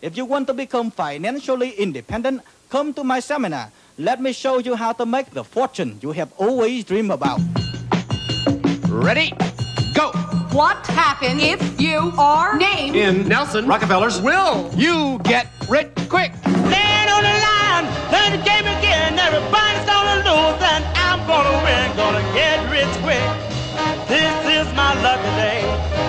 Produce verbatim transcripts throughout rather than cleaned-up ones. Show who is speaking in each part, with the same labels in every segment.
Speaker 1: If you want to become financially independent, come to my seminar. Let me show you how to make the fortune you have always dreamed about.
Speaker 2: Ready? Go!
Speaker 3: What happens if you are named
Speaker 2: In Nelson Rockefeller's will you get rich quick?
Speaker 4: Stand on the line, play the game again. Everybody's gonna lose, and I'm gonna win. Gonna get rich quick. This is my lucky day.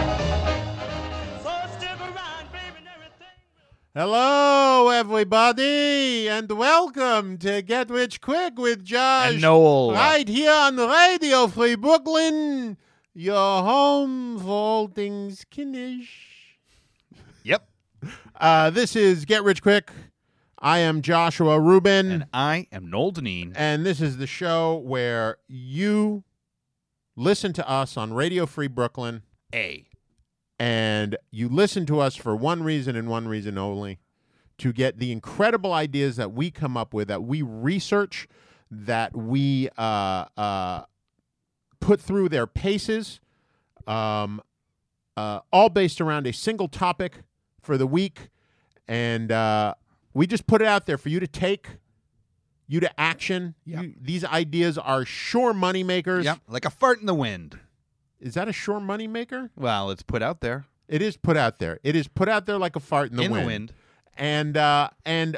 Speaker 4: So stick around, baby, and everything.
Speaker 5: Hello, everybody, and welcome to Get Rich Quick with Josh.
Speaker 6: And Noel.
Speaker 5: Right here on Radio Free Brooklyn, your home for all things kindish.
Speaker 6: Yep.
Speaker 5: Uh, this is Get Rich Quick. I am Joshua Rubin.
Speaker 6: And I am Noel Deneen.
Speaker 5: And this is the show where you listen to us on Radio Free Brooklyn.
Speaker 6: A.
Speaker 5: And you listen to us for one reason and one reason only, to get the incredible ideas that we come up with, that we research, that we uh, uh, put through their paces, um, uh, all based around a single topic for the week. And uh, we just put it out there for you to take, you to action.
Speaker 6: Yep.
Speaker 5: You, these ideas are sure money makers.
Speaker 6: Yep. Like a fart in the wind.
Speaker 5: Is that a sure money maker?
Speaker 6: Well, it's put out there.
Speaker 5: It is put out there. It is put out there like a fart in the
Speaker 6: in
Speaker 5: wind.
Speaker 6: the wind.
Speaker 5: And uh, and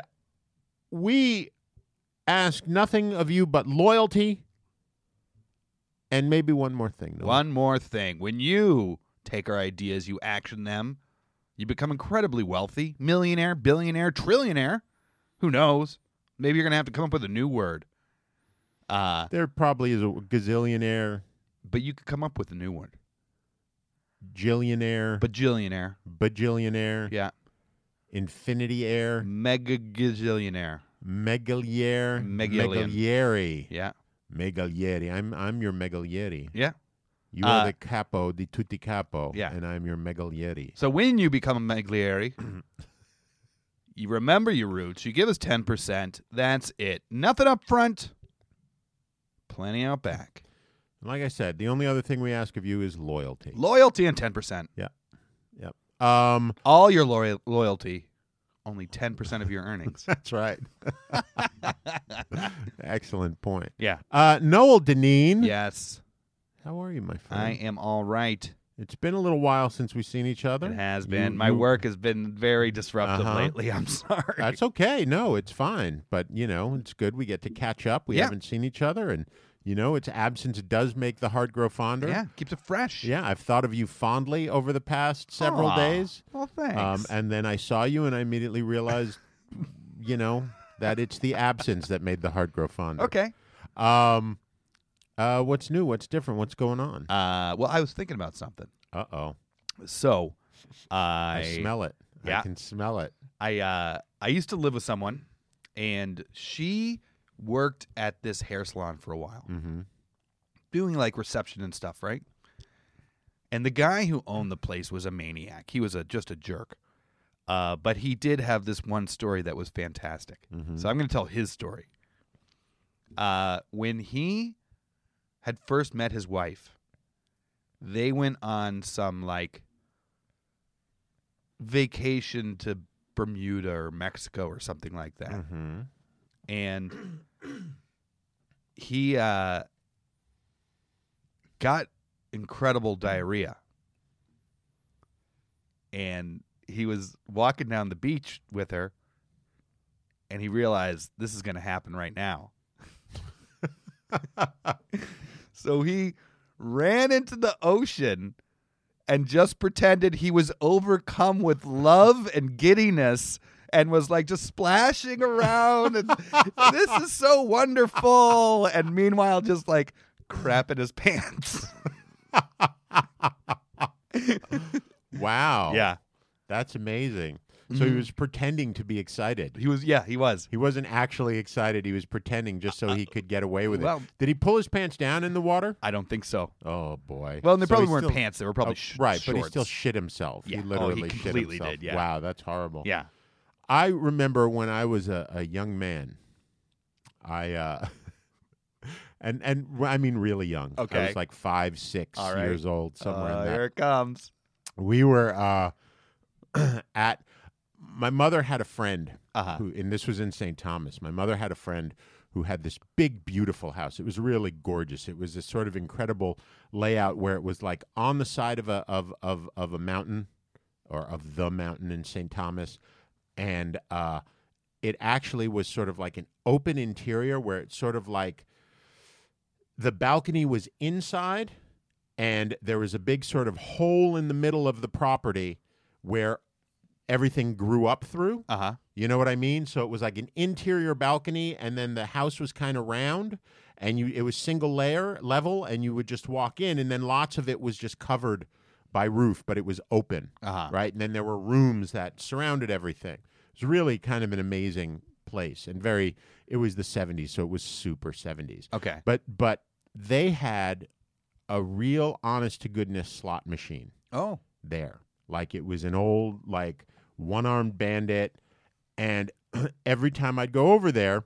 Speaker 5: we ask nothing of you but loyalty and maybe one more thing. Noel.
Speaker 6: One more thing. When you take our ideas, you action them, you become incredibly wealthy. Millionaire, billionaire, trillionaire. Who knows? Maybe you're going to have to come up with a new word. Uh,
Speaker 5: There probably is a gazillionaire,
Speaker 6: but you could come up with a new word.
Speaker 5: jillionaire,
Speaker 6: Bajillionaire.
Speaker 5: bajillionaire,
Speaker 6: Yeah.
Speaker 5: infinity air,
Speaker 6: Mega gazillionaire.
Speaker 5: megaliere,
Speaker 6: Megalian.
Speaker 5: megalieri,
Speaker 6: Yeah.
Speaker 5: megalieri. I'm I'm your megalieri.
Speaker 6: Yeah.
Speaker 5: You are
Speaker 6: Uh,
Speaker 5: the capo di tutti capo,
Speaker 6: Yeah.
Speaker 5: and I'm your megalieri.
Speaker 6: So when you become a Meglieri, you remember your roots. You give us ten percent. That's it. Nothing up front. Plenty out back.
Speaker 5: Like I said, the only other thing we ask of you is loyalty.
Speaker 6: Loyalty and ten percent.
Speaker 5: Yep. Um,
Speaker 6: All your loyal- loyalty, only ten percent of your earnings.
Speaker 5: that's right. Excellent point.
Speaker 6: Yeah.
Speaker 5: Uh, Noel Deneen.
Speaker 6: Yes.
Speaker 5: How are you, my friend?
Speaker 6: I am all right.
Speaker 5: It's been a little while since we've seen each other.
Speaker 6: It has
Speaker 5: You-
Speaker 6: been. My
Speaker 5: you-
Speaker 6: work has been very disruptive
Speaker 5: Uh-huh.
Speaker 6: lately. I'm sorry.
Speaker 5: That's okay. No, it's fine. But, you know, it's good. We get to catch up. We
Speaker 6: Yeah.
Speaker 5: haven't seen each other. And, you know, its absence does make the heart grow fonder.
Speaker 6: Yeah. Keeps it fresh.
Speaker 5: Yeah, I've thought of you fondly over the past several
Speaker 6: Aw.
Speaker 5: days.
Speaker 6: Well, thanks.
Speaker 5: Um, and then I saw you and I immediately realized, you know, that it's the absence that made the heart grow fonder.
Speaker 6: okay.
Speaker 5: Um, uh, what's new? What's different? What's going on?
Speaker 6: Uh, well, I was thinking about something.
Speaker 5: Uh-oh.
Speaker 6: So, I,
Speaker 5: I smell it. I
Speaker 6: Yeah.
Speaker 5: can smell it.
Speaker 6: I uh, I used to live with someone, and she worked at this hair salon for a while,
Speaker 5: Mm-hmm.
Speaker 6: doing like reception and stuff, right? And the guy who owned the place was a maniac. He was a just a jerk. Uh, but he did have this one story that was fantastic.
Speaker 5: Mhm.
Speaker 6: So I'm going to tell his story. Uh, when he had first met his wife, they went on some like vacation to Bermuda or Mexico or something like that.
Speaker 5: Mm-hmm.
Speaker 6: And he uh, got incredible diarrhea. And he was walking down the beach with her, and he realized this is going to happen right now. So he ran into the ocean and just pretended he was overcome with love and giddiness and was like just splashing around and this is so wonderful, and meanwhile just like crapping his pants.
Speaker 5: Wow.
Speaker 6: Yeah.
Speaker 5: That's amazing. So he was pretending to be excited.
Speaker 6: He was yeah, he was.
Speaker 5: He wasn't actually excited. He was pretending just so he could get away with
Speaker 6: well-
Speaker 5: it. Did he pull his pants down in the water?
Speaker 6: I don't think so.
Speaker 5: Oh, boy.
Speaker 6: Well, and they
Speaker 5: So
Speaker 6: probably
Speaker 5: he
Speaker 6: weren't
Speaker 5: still-
Speaker 6: pants, they were probably
Speaker 5: Oh,
Speaker 6: sh-
Speaker 5: right,
Speaker 6: shorts.
Speaker 5: but he still shit himself.
Speaker 6: Yeah.
Speaker 5: He
Speaker 6: Oh,
Speaker 5: literally
Speaker 6: he
Speaker 5: shit
Speaker 6: completely
Speaker 5: himself.
Speaker 6: did, yeah.
Speaker 5: Wow, that's horrible.
Speaker 6: Yeah.
Speaker 5: I remember when I was a, a young man, I, uh, and, and I mean really young. I
Speaker 6: Okay.
Speaker 5: was like five, six
Speaker 6: All right.
Speaker 5: years old, somewhere
Speaker 6: Uh,
Speaker 5: in that.
Speaker 6: here it comes.
Speaker 5: We were uh, at my mother had a friend
Speaker 6: Uh-huh.
Speaker 5: who, and this was in Saint Thomas. My mother had a friend who had this big, beautiful house. It was really gorgeous. It was this sort of incredible layout where it was like on the side of a of of of a mountain, or of the mountain in Saint Thomas, and uh, it actually was sort of like an open interior where it's sort of like the balcony was inside, and there was a big sort of hole in the middle of the property where everything grew up through.
Speaker 6: Uh-huh.
Speaker 5: You know what I mean? So it was like an interior balcony, and then the house was kind of round, and you it was single layer level, and you would just walk in, and then lots of it was just covered by roof, but it was open,
Speaker 6: Uh-huh.
Speaker 5: right? And then there were rooms that surrounded everything. It was really kind of an amazing place, and very. It was the seventies, so it was super seventies.
Speaker 6: Okay.
Speaker 5: But but they had a real honest to goodness slot machine
Speaker 6: Oh.
Speaker 5: there. Like it was an old like one-armed bandit, and every time I'd go over there,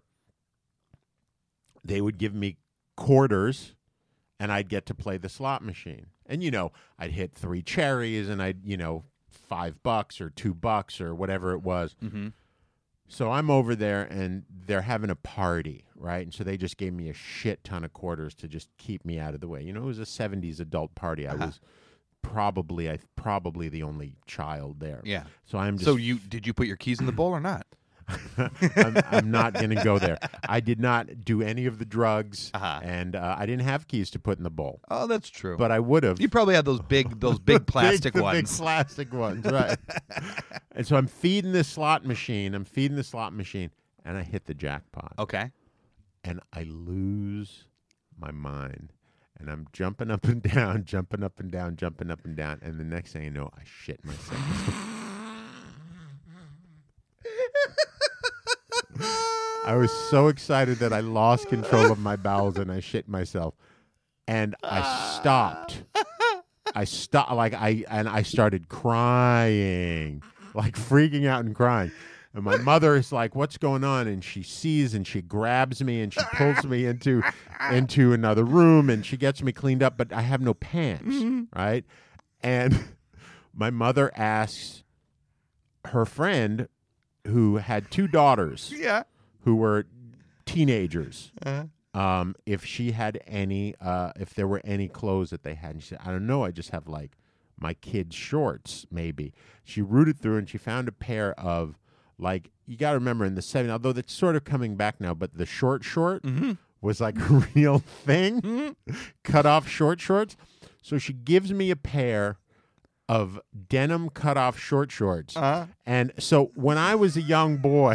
Speaker 5: they would give me quarters, and I'd get to play the slot machine. And you know, I'd hit three cherries, and I'd, you know, five bucks or two bucks or whatever it was.
Speaker 6: Mm-hmm.
Speaker 5: So I'm over there, and they're having a party, right? And so they just gave me a shit ton of quarters to just keep me out of the way. You know, it was a seventies adult party. I
Speaker 6: Uh-huh.
Speaker 5: was probably, I probably the only child there.
Speaker 6: Yeah.
Speaker 5: So I'm just.
Speaker 6: So you did you put your keys in the bowl or not?
Speaker 5: I'm, I'm not going to go there. I did not do any of the drugs,
Speaker 6: Uh-huh.
Speaker 5: and uh, I didn't have keys to put in the bowl,
Speaker 6: Oh, that's true.
Speaker 5: but I would have.
Speaker 6: you probably had those big those big plastic
Speaker 5: the
Speaker 6: ones.
Speaker 5: Big plastic ones, right? And so I'm feeding this slot machine. I'm feeding the slot machine, and I hit the jackpot.
Speaker 6: Okay.
Speaker 5: And I lose my mind. And I'm jumping up and down, jumping up and down, jumping up and down. And the next thing I know, I shit myself. I was so excited that I lost control of my bowels and I shit myself. And I stopped. I stopped, like I, and I started crying, like freaking out and crying. And my mother is like, "What's going on?" And she sees, and she grabs me, and she pulls me into into another room, and she gets me cleaned up. But I have no pants, right? And my mother asks her friend, who had two daughters,
Speaker 6: Yeah.
Speaker 5: who were teenagers,
Speaker 6: Uh-huh.
Speaker 5: um, if she had any, uh, if there were any clothes that they had. And she said, "I don't know. I just have like my kids' shorts, maybe." She rooted through, and she found a pair of. Like, you got to remember in the seventies, although that's sort of coming back now, but the short short
Speaker 6: Mm-hmm.
Speaker 5: was like a real thing, cut off short shorts. So she gives me a pair of denim cut off short shorts.
Speaker 6: Uh-huh.
Speaker 5: And so when I was a young boy,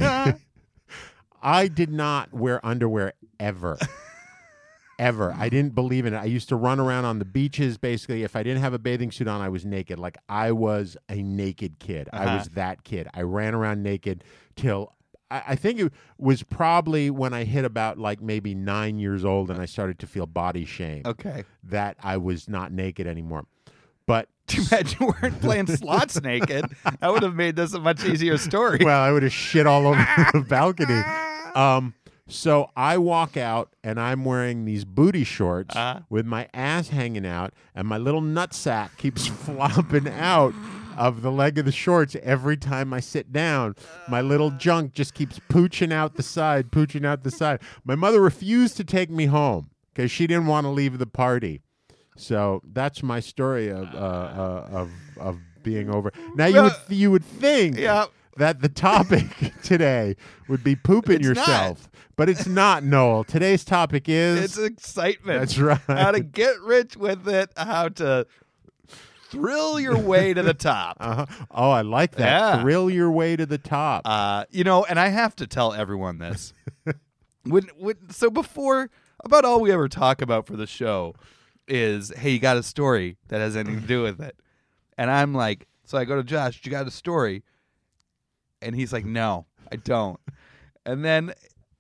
Speaker 5: I did not wear underwear ever. Ever. I didn't believe in it. I used to run around on the beaches. Basically, if I didn't have a bathing suit on, I was naked. Like, I was a naked kid. I
Speaker 6: Uh-huh.
Speaker 5: was that kid. I ran around naked till I, I think it was probably when I hit about like maybe nine years old and I started to feel body shame
Speaker 6: Okay.
Speaker 5: that I was not naked anymore. But
Speaker 6: Too bad you weren't playing slots naked. That would have made this a much easier story.
Speaker 5: well, I would have shit all over the balcony. Um, so I walk out and I'm wearing these booty shorts
Speaker 6: Uh-huh.
Speaker 5: with my ass hanging out, and my little nutsack keeps flopping out of the leg of the shorts every time I sit down. My little junk just keeps pooching out the side, pooching out the side. My mother refused to take me home because she didn't want to leave the party. So that's my story of uh, uh, of of being over. Now you would you would think
Speaker 6: Yeah.
Speaker 5: that the topic today would be pooping
Speaker 6: It's
Speaker 5: yourself, but it's not, Noel. Today's topic is
Speaker 6: It's excitement.
Speaker 5: That's right.
Speaker 6: How to get rich with it, how to thrill your way to the top.
Speaker 5: uh-huh. Oh, I like that.
Speaker 6: Yeah.
Speaker 5: Thrill your way to the top.
Speaker 6: Uh, you know, and I have to tell everyone this. when, when, so before, about all we ever talk about for the show is, hey, you got a story that has anything to do with it. And I'm like, so I go to Josh, you got a story? And he's like, no, I don't. And then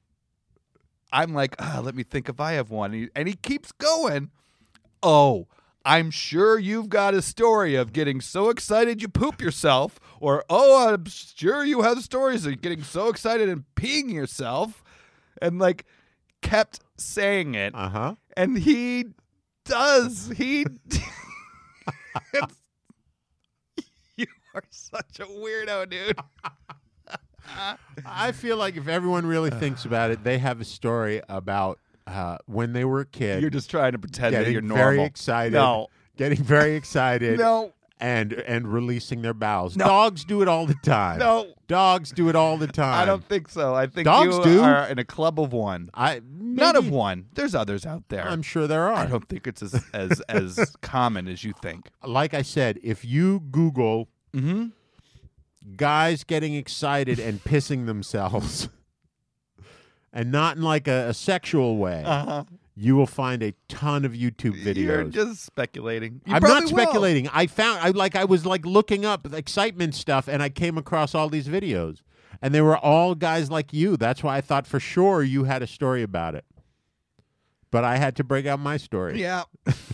Speaker 6: I'm like, ah, let me think if I have one. And he, and he keeps going. Oh, I'm sure you've got a story of getting so excited you poop yourself. Or, oh, I'm sure you have stories of getting so excited and peeing yourself. And, like, kept saying it.
Speaker 5: uh-huh.
Speaker 6: And he does. He... It's- you are such a weirdo, dude.
Speaker 5: I feel like if everyone really thinks about it, they have a story about uh, when they were a kid.
Speaker 6: You're just trying to pretend that
Speaker 5: getting
Speaker 6: you're normal.
Speaker 5: very excited.
Speaker 6: No.
Speaker 5: Getting very excited.
Speaker 6: No.
Speaker 5: And and releasing their bowels.
Speaker 6: No.
Speaker 5: Dogs do it all the time.
Speaker 6: No.
Speaker 5: Dogs do it all the time.
Speaker 6: I don't think so. I think
Speaker 5: Dogs
Speaker 6: you
Speaker 5: do.
Speaker 6: are in a club of one.
Speaker 5: I
Speaker 6: Not of
Speaker 5: maybe-
Speaker 6: one. There's others out there.
Speaker 5: I'm sure there are.
Speaker 6: I don't think it's as as, as common as you think.
Speaker 5: Like I said, if you Google
Speaker 6: Mm-hmm.
Speaker 5: guys getting excited and pissing themselves, and not in like a, a sexual way,
Speaker 6: Uh-huh.
Speaker 5: you will find a ton of YouTube videos.
Speaker 6: You're just speculating. You
Speaker 5: I'm
Speaker 6: probably
Speaker 5: not
Speaker 6: will.
Speaker 5: speculating. I found I like I was like looking up excitement stuff, and I came across all these videos, and they were all guys like you. That's why I thought for sure you had a story about it. But I had to break out my story.
Speaker 6: Yeah.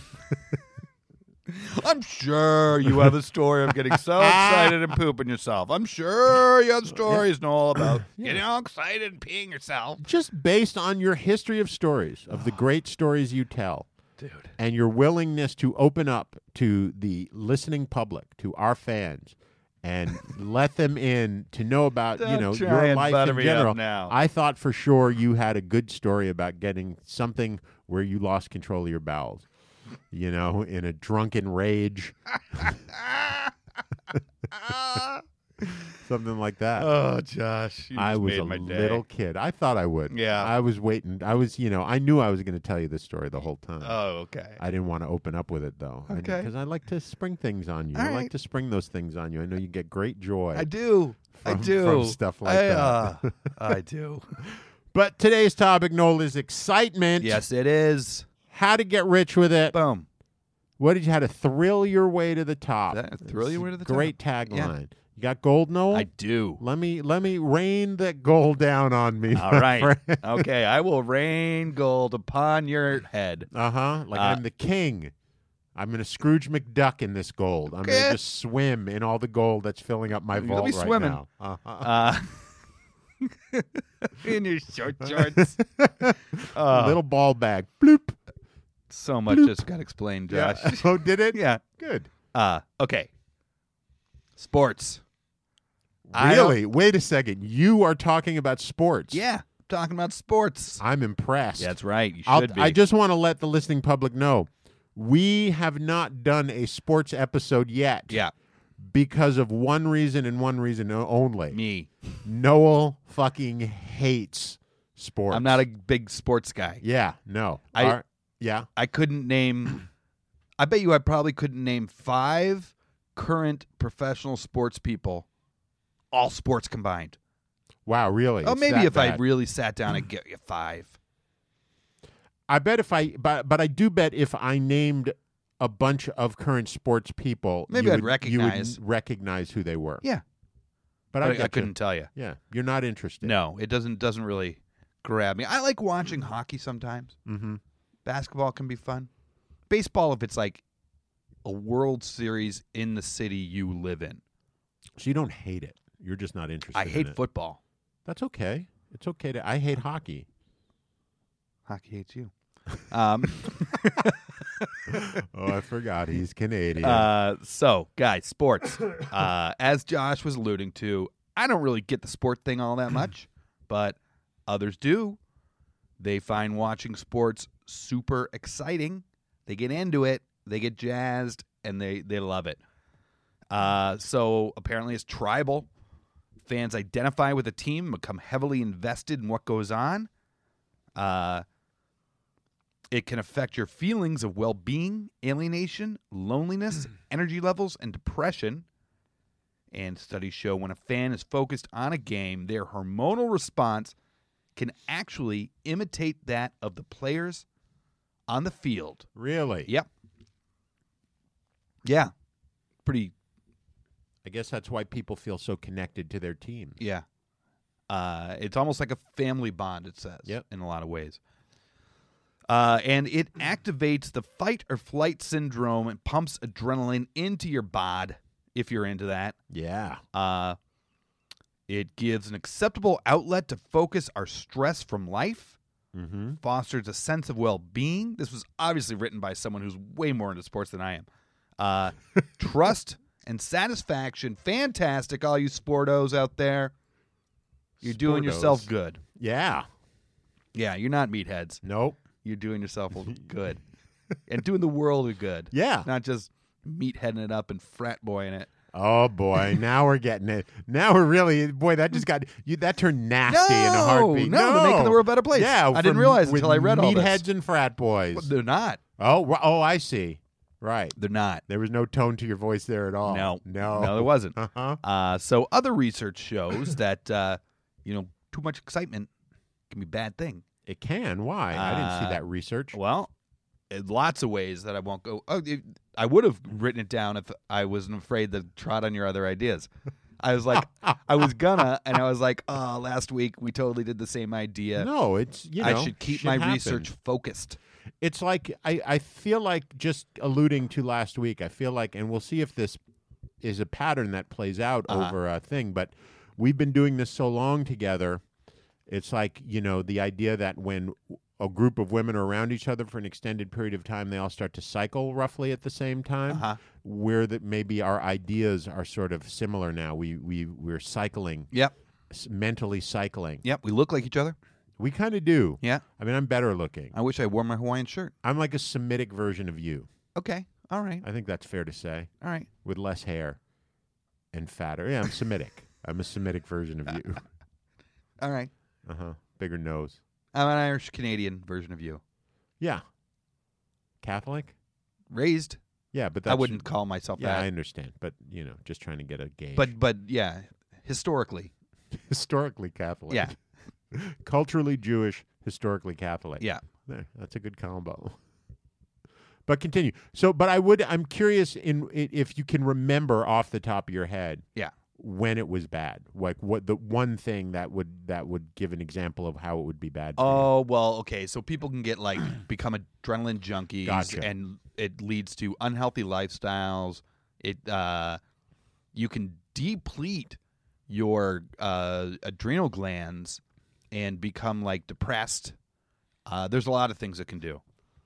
Speaker 6: I'm sure you have a story of getting so excited and pooping yourself. I'm sure you have stories know all about getting all excited and peeing yourself.
Speaker 5: Just based on your history of stories, of the great stories you tell,
Speaker 6: Dude.
Speaker 5: and your willingness to open up to the listening public, to our fans, and let them in to know about you
Speaker 6: Don't
Speaker 5: know
Speaker 6: try
Speaker 5: your
Speaker 6: and
Speaker 5: life
Speaker 6: butter
Speaker 5: in
Speaker 6: me up
Speaker 5: general.
Speaker 6: now.
Speaker 5: I thought for sure you had a good story about getting something where you lost control of your bowels. You know, in a drunken rage. Something like that.
Speaker 6: Oh, Josh. You
Speaker 5: I
Speaker 6: just
Speaker 5: was
Speaker 6: made
Speaker 5: a
Speaker 6: my day.
Speaker 5: little kid. I thought I would.
Speaker 6: Yeah.
Speaker 5: I was waiting. I was, you know, I knew I was going to tell you this story the whole time.
Speaker 6: Oh, okay.
Speaker 5: I didn't want to open up with it, though.
Speaker 6: Okay.
Speaker 5: Because I like to spring things on you.
Speaker 6: All
Speaker 5: I like
Speaker 6: right.
Speaker 5: to spring those things on you. I know you get great joy.
Speaker 6: I do. I
Speaker 5: From-
Speaker 6: do.
Speaker 5: from stuff like
Speaker 6: I,
Speaker 5: that.
Speaker 6: uh, I do.
Speaker 5: But today's topic, Noel, is excitement.
Speaker 6: Yes, it is.
Speaker 5: How to get rich with it.
Speaker 6: Boom.
Speaker 5: What did you, how to thrill your way to the top.
Speaker 6: That- thrill
Speaker 5: It's
Speaker 6: your
Speaker 5: a
Speaker 6: way to the
Speaker 5: great
Speaker 6: top.
Speaker 5: tagline.
Speaker 6: Yeah.
Speaker 5: You got gold, Noel?
Speaker 6: I do.
Speaker 5: Let me let me rain that gold down on me.
Speaker 6: All right. Okay, I will rain gold upon your head.
Speaker 5: Uh huh. Like
Speaker 6: Uh,
Speaker 5: I'm the king. I'm going to Scrooge McDuck in this gold. I'm going
Speaker 6: Okay.
Speaker 5: to just swim in all the gold that's filling up my
Speaker 6: You'll
Speaker 5: vault
Speaker 6: be
Speaker 5: right
Speaker 6: swimming.
Speaker 5: now. Uh-huh.
Speaker 6: Uh, in your short shorts. Uh,
Speaker 5: Little ball bag. Bloop.
Speaker 6: so much just got explained, Josh.
Speaker 5: Yeah. Oh, did it?
Speaker 6: Yeah.
Speaker 5: Good.
Speaker 6: Uh, okay. Sports. I
Speaker 5: Really? Wait a second. You are talking about sports.
Speaker 6: Yeah, talking about sports.
Speaker 5: I'm impressed.
Speaker 6: That's right. You
Speaker 5: I'll,
Speaker 6: should be.
Speaker 5: I just want to let the listening public know we have not done a sports episode yet.
Speaker 6: yeah,
Speaker 5: Because of one reason and one reason o- only.
Speaker 6: me.
Speaker 5: Noel fucking hates sports.
Speaker 6: I'm not a big sports guy.
Speaker 5: Yeah, no.
Speaker 6: I-
Speaker 5: Our- yeah.
Speaker 6: I couldn't name. I bet you I probably couldn't name five current professional sports people, all sports combined.
Speaker 5: Wow, really?
Speaker 6: Oh,
Speaker 5: It's
Speaker 6: maybe
Speaker 5: that
Speaker 6: if I
Speaker 5: bad.
Speaker 6: really sat down and get you five.
Speaker 5: I bet if I, but but I do bet if I named a bunch of current sports people,
Speaker 6: Maybe
Speaker 5: you
Speaker 6: I'd
Speaker 5: would,
Speaker 6: recognize.
Speaker 5: You would recognize who they were.
Speaker 6: Yeah,
Speaker 5: but,
Speaker 6: but
Speaker 5: I,
Speaker 6: I,
Speaker 5: get
Speaker 6: I
Speaker 5: you.
Speaker 6: couldn't tell you.
Speaker 5: Yeah, you're not interested.
Speaker 6: No, it doesn't doesn't really grab me. I like watching hockey sometimes.
Speaker 5: Mm-hmm.
Speaker 6: Basketball can be fun. Baseball, if it's like a World Series in the city you live in.
Speaker 5: So you don't hate it. You're just not interested.
Speaker 6: I hate
Speaker 5: in it.
Speaker 6: football.
Speaker 5: That's okay. It's okay to. I hate hockey.
Speaker 6: Hockey hates you. Um,
Speaker 5: Oh, I forgot. He's Canadian.
Speaker 6: uh, so, guys, sports. Uh, as Josh was alluding to, I don't really get the sport thing all that much, but others do. They find watching sports super exciting. They get into it. They get jazzed, and they, they love it. Uh, so apparently it's tribal. Fans identify with a team, become heavily invested in what goes on. Uh, it can affect your feelings of well-being, alienation, loneliness, energy levels, and depression. And studies show when a fan is focused on a game, their hormonal response can actually imitate that of the players on the field.
Speaker 5: really?
Speaker 6: Yep. Yeah. Pretty,
Speaker 5: I guess that's why people feel so connected to their teams.
Speaker 6: yeah. Uh, it's almost like a family bond, it says,
Speaker 5: Yep.
Speaker 6: in a lot of ways. Uh, and it activates the fight or flight syndrome and pumps adrenaline into your bod, if you're into that.
Speaker 5: Yeah.
Speaker 6: Uh, it gives an acceptable outlet to focus our stress from life,
Speaker 5: Mm-hmm.
Speaker 6: fosters a sense of well-being. This was obviously written by someone who's way more into sports than I am. Uh, trust and satisfaction. Fantastic, all you sportos out there. You're doing
Speaker 5: Sportos.
Speaker 6: yourself good.
Speaker 5: Yeah.
Speaker 6: Yeah, you're not meatheads.
Speaker 5: Nope.
Speaker 6: You're doing yourself good. And doing the world a good.
Speaker 5: Yeah.
Speaker 6: Not just meatheading it up and frat boying it.
Speaker 5: Oh boy, now we're getting it. Now we're really boy. That just got you. That turned nasty in a
Speaker 6: No,
Speaker 5: heartbeat.
Speaker 6: no, they're making the world a better place.
Speaker 5: Yeah,
Speaker 6: I didn't
Speaker 5: from-
Speaker 6: realize
Speaker 5: with
Speaker 6: until I read all this.
Speaker 5: meatheads and frat boys.
Speaker 6: But they're not.
Speaker 5: Oh, ri- oh, I see. Right.
Speaker 6: They're not.
Speaker 5: There was no tone to your voice there at all.
Speaker 6: No.
Speaker 5: no,
Speaker 6: No, there wasn't.
Speaker 5: Uh-huh.
Speaker 6: Uh, so other research shows that, uh, you know, too much excitement can be a bad thing.
Speaker 5: It can. Why? I didn't
Speaker 6: Uh,
Speaker 5: see that research.
Speaker 6: Well, in lots of ways that I won't go. Oh, it, I would have written it down if I wasn't afraid to trot on your other ideas. I was like, I was gonna, and I was like, oh, last week we totally did the same idea.
Speaker 5: No, it's you know.
Speaker 6: I should keep my
Speaker 5: happen.
Speaker 6: research focused.
Speaker 5: It's like I, I feel like just alluding to last week. I feel like, and we'll see if this is a pattern that plays out
Speaker 6: Uh-huh.
Speaker 5: over a thing. But we've been doing this so long together. It's like you know the idea that when a group of women are around each other for an extended period of time, they all start to cycle roughly at the same time.
Speaker 6: Uh-huh.
Speaker 5: Where that maybe our ideas are sort of similar now. We we we're cycling,
Speaker 6: Yep.
Speaker 5: s- mentally cycling.
Speaker 6: Yep. We look like each other.
Speaker 5: We kind of do.
Speaker 6: Yeah.
Speaker 5: I mean, I'm better looking.
Speaker 6: I wish I wore my Hawaiian shirt.
Speaker 5: I'm like a Semitic version of you.
Speaker 6: Okay. All right.
Speaker 5: I think that's fair to say.
Speaker 6: All right.
Speaker 5: With less hair and fatter. Yeah, I'm Semitic. I'm a Semitic version of you.
Speaker 6: All right.
Speaker 5: Uh huh. Bigger nose.
Speaker 6: I'm an Irish Canadian version of you.
Speaker 5: Yeah. Catholic?
Speaker 6: Raised.
Speaker 5: Yeah, but that's,
Speaker 6: I wouldn't call myself
Speaker 5: Yeah, I
Speaker 6: that.
Speaker 5: understand. But, you know, just trying to get a gauge.
Speaker 6: But but yeah, historically.
Speaker 5: historically Catholic.
Speaker 6: Yeah.
Speaker 5: Culturally Jewish, historically Catholic.
Speaker 6: Yeah.
Speaker 5: There, that's a good combo. But continue. So, but I would, I'm curious in i- if you can remember off the top of your head.
Speaker 6: Yeah.
Speaker 5: When it was bad, like what the one thing that would that would give an example of how it would be bad. For you.
Speaker 6: Oh, well, okay. So people can get like become adrenaline junkies
Speaker 5: Gotcha.
Speaker 6: and it leads to unhealthy lifestyles. It uh you can deplete your uh adrenal glands and become like depressed. Uh there's a lot of things it can do.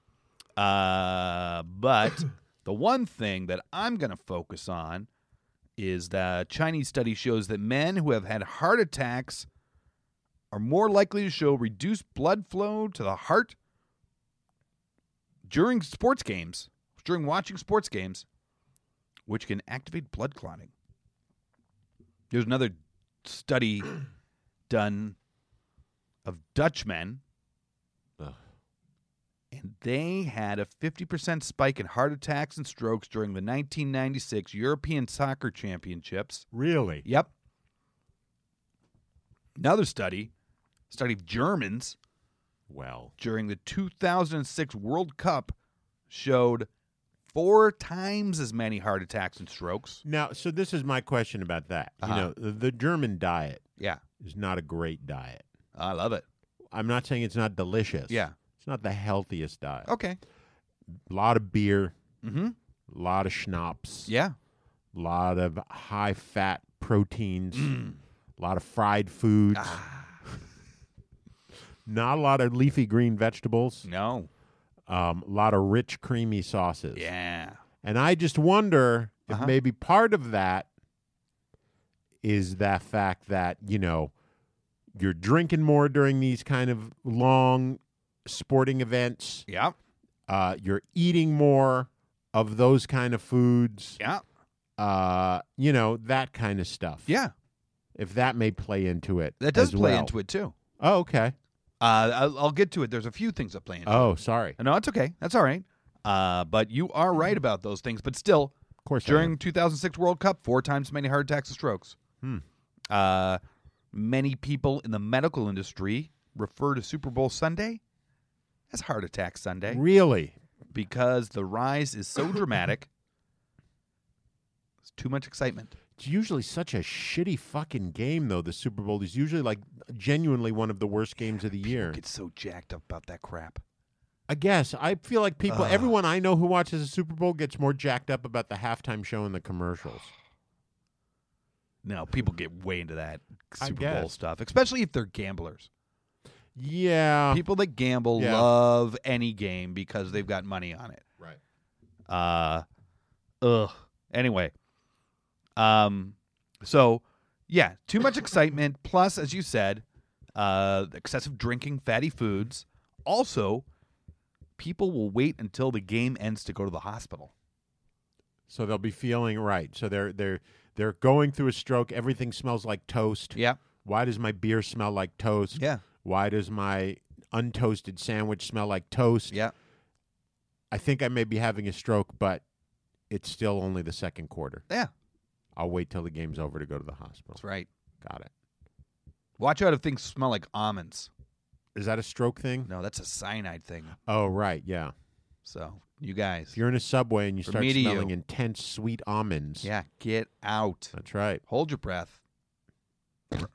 Speaker 6: Uh but the one thing that I'm going to focus on is that Chinese study shows that men who have had heart attacks are more likely to show reduced blood flow to the heart during sports games, during watching sports games, which can activate blood clotting. There's another study done of Dutch men,
Speaker 5: Ugh.
Speaker 6: and they had a fifty percent spike in heart attacks and strokes during the nineteen ninety-six European Soccer Championships.
Speaker 5: Really?
Speaker 6: Yep. Another study, study of Germans
Speaker 5: Well,
Speaker 6: during the two thousand six World Cup showed four times as many heart attacks and strokes.
Speaker 5: now, so this is my question about that.
Speaker 6: Uh-huh.
Speaker 5: You know, the, the German diet
Speaker 6: Yeah,
Speaker 5: is not a great diet.
Speaker 6: I love it.
Speaker 5: I'm not saying it's not delicious.
Speaker 6: Yeah.
Speaker 5: It's not the healthiest diet.
Speaker 6: Okay.
Speaker 5: A lot of beer,
Speaker 6: Mm-hmm.
Speaker 5: a lot of schnapps,
Speaker 6: Yeah.
Speaker 5: a lot of high fat proteins,
Speaker 6: Mm.
Speaker 5: a lot of fried foods,
Speaker 6: Ah.
Speaker 5: not a lot of leafy green vegetables,
Speaker 6: No.
Speaker 5: um, a lot of rich, creamy sauces.
Speaker 6: Yeah.
Speaker 5: And I just wonder if
Speaker 6: Uh-huh.
Speaker 5: maybe part of that is that fact that, you know, you're drinking more during these kind of long sporting events.
Speaker 6: Yeah.
Speaker 5: Uh, you're eating more of those kind of foods.
Speaker 6: Yeah.
Speaker 5: Uh, you know, that kind of stuff.
Speaker 6: Yeah.
Speaker 5: If that may play into it.
Speaker 6: That does
Speaker 5: as
Speaker 6: play
Speaker 5: well.
Speaker 6: into it too.
Speaker 5: Oh, okay.
Speaker 6: Uh, I'll, I'll get to it. There's a few things that play into it.
Speaker 5: Oh, sorry.
Speaker 6: No, it's okay. That's all right. Uh, but you are right about those things. But still,
Speaker 5: Of course. I
Speaker 6: during
Speaker 5: am.
Speaker 6: two thousand six World Cup, four times as many heart attacks and strokes.
Speaker 5: Hmm.
Speaker 6: Uh, many people in the medical industry refer to Super Bowl Sunday as Heart Attack Sunday
Speaker 5: Really?
Speaker 6: because the rise is so dramatic. It's too much excitement.
Speaker 5: It's usually such a shitty fucking game, though. The Super Bowl is usually like genuinely one of the worst games of the year.
Speaker 6: Get so jacked up about that crap.
Speaker 5: I guess I feel like people,
Speaker 6: Ugh.
Speaker 5: everyone I know who watches the Super Bowl gets more jacked up about the halftime show and the commercials.
Speaker 6: No, people get way into that
Speaker 5: I
Speaker 6: Super Bowl
Speaker 5: guess.
Speaker 6: stuff, especially if they're gamblers.
Speaker 5: Yeah,
Speaker 6: People that gamble
Speaker 5: Yeah.
Speaker 6: love any game because they've got money on it.
Speaker 5: right.
Speaker 6: Uh, ugh. Anyway, um, so Yeah, too much excitement. Plus, as you said, uh, excessive drinking, fatty foods. Also, people will wait until the game ends to go to the hospital.
Speaker 5: So they'll be feeling right. So they're they're they're going through a stroke. Everything smells like toast.
Speaker 6: Yeah.
Speaker 5: Why does my beer smell like toast?
Speaker 6: Yeah.
Speaker 5: Why does my untoasted sandwich smell like toast?
Speaker 6: Yeah.
Speaker 5: I think I may be having a stroke, but it's still only the second quarter.
Speaker 6: Yeah.
Speaker 5: I'll wait till the game's over to go to the hospital.
Speaker 6: That's right.
Speaker 5: Got it.
Speaker 6: Watch out if things smell like almonds.
Speaker 5: Is that a stroke thing?
Speaker 6: No, that's a cyanide thing.
Speaker 5: Oh, right, yeah.
Speaker 6: So, you guys.
Speaker 5: If you're in a Subway and you
Speaker 6: From
Speaker 5: start
Speaker 6: me to
Speaker 5: smelling
Speaker 6: you.
Speaker 5: intense sweet almonds.
Speaker 6: Yeah, get out.
Speaker 5: That's right.
Speaker 6: Hold your breath. And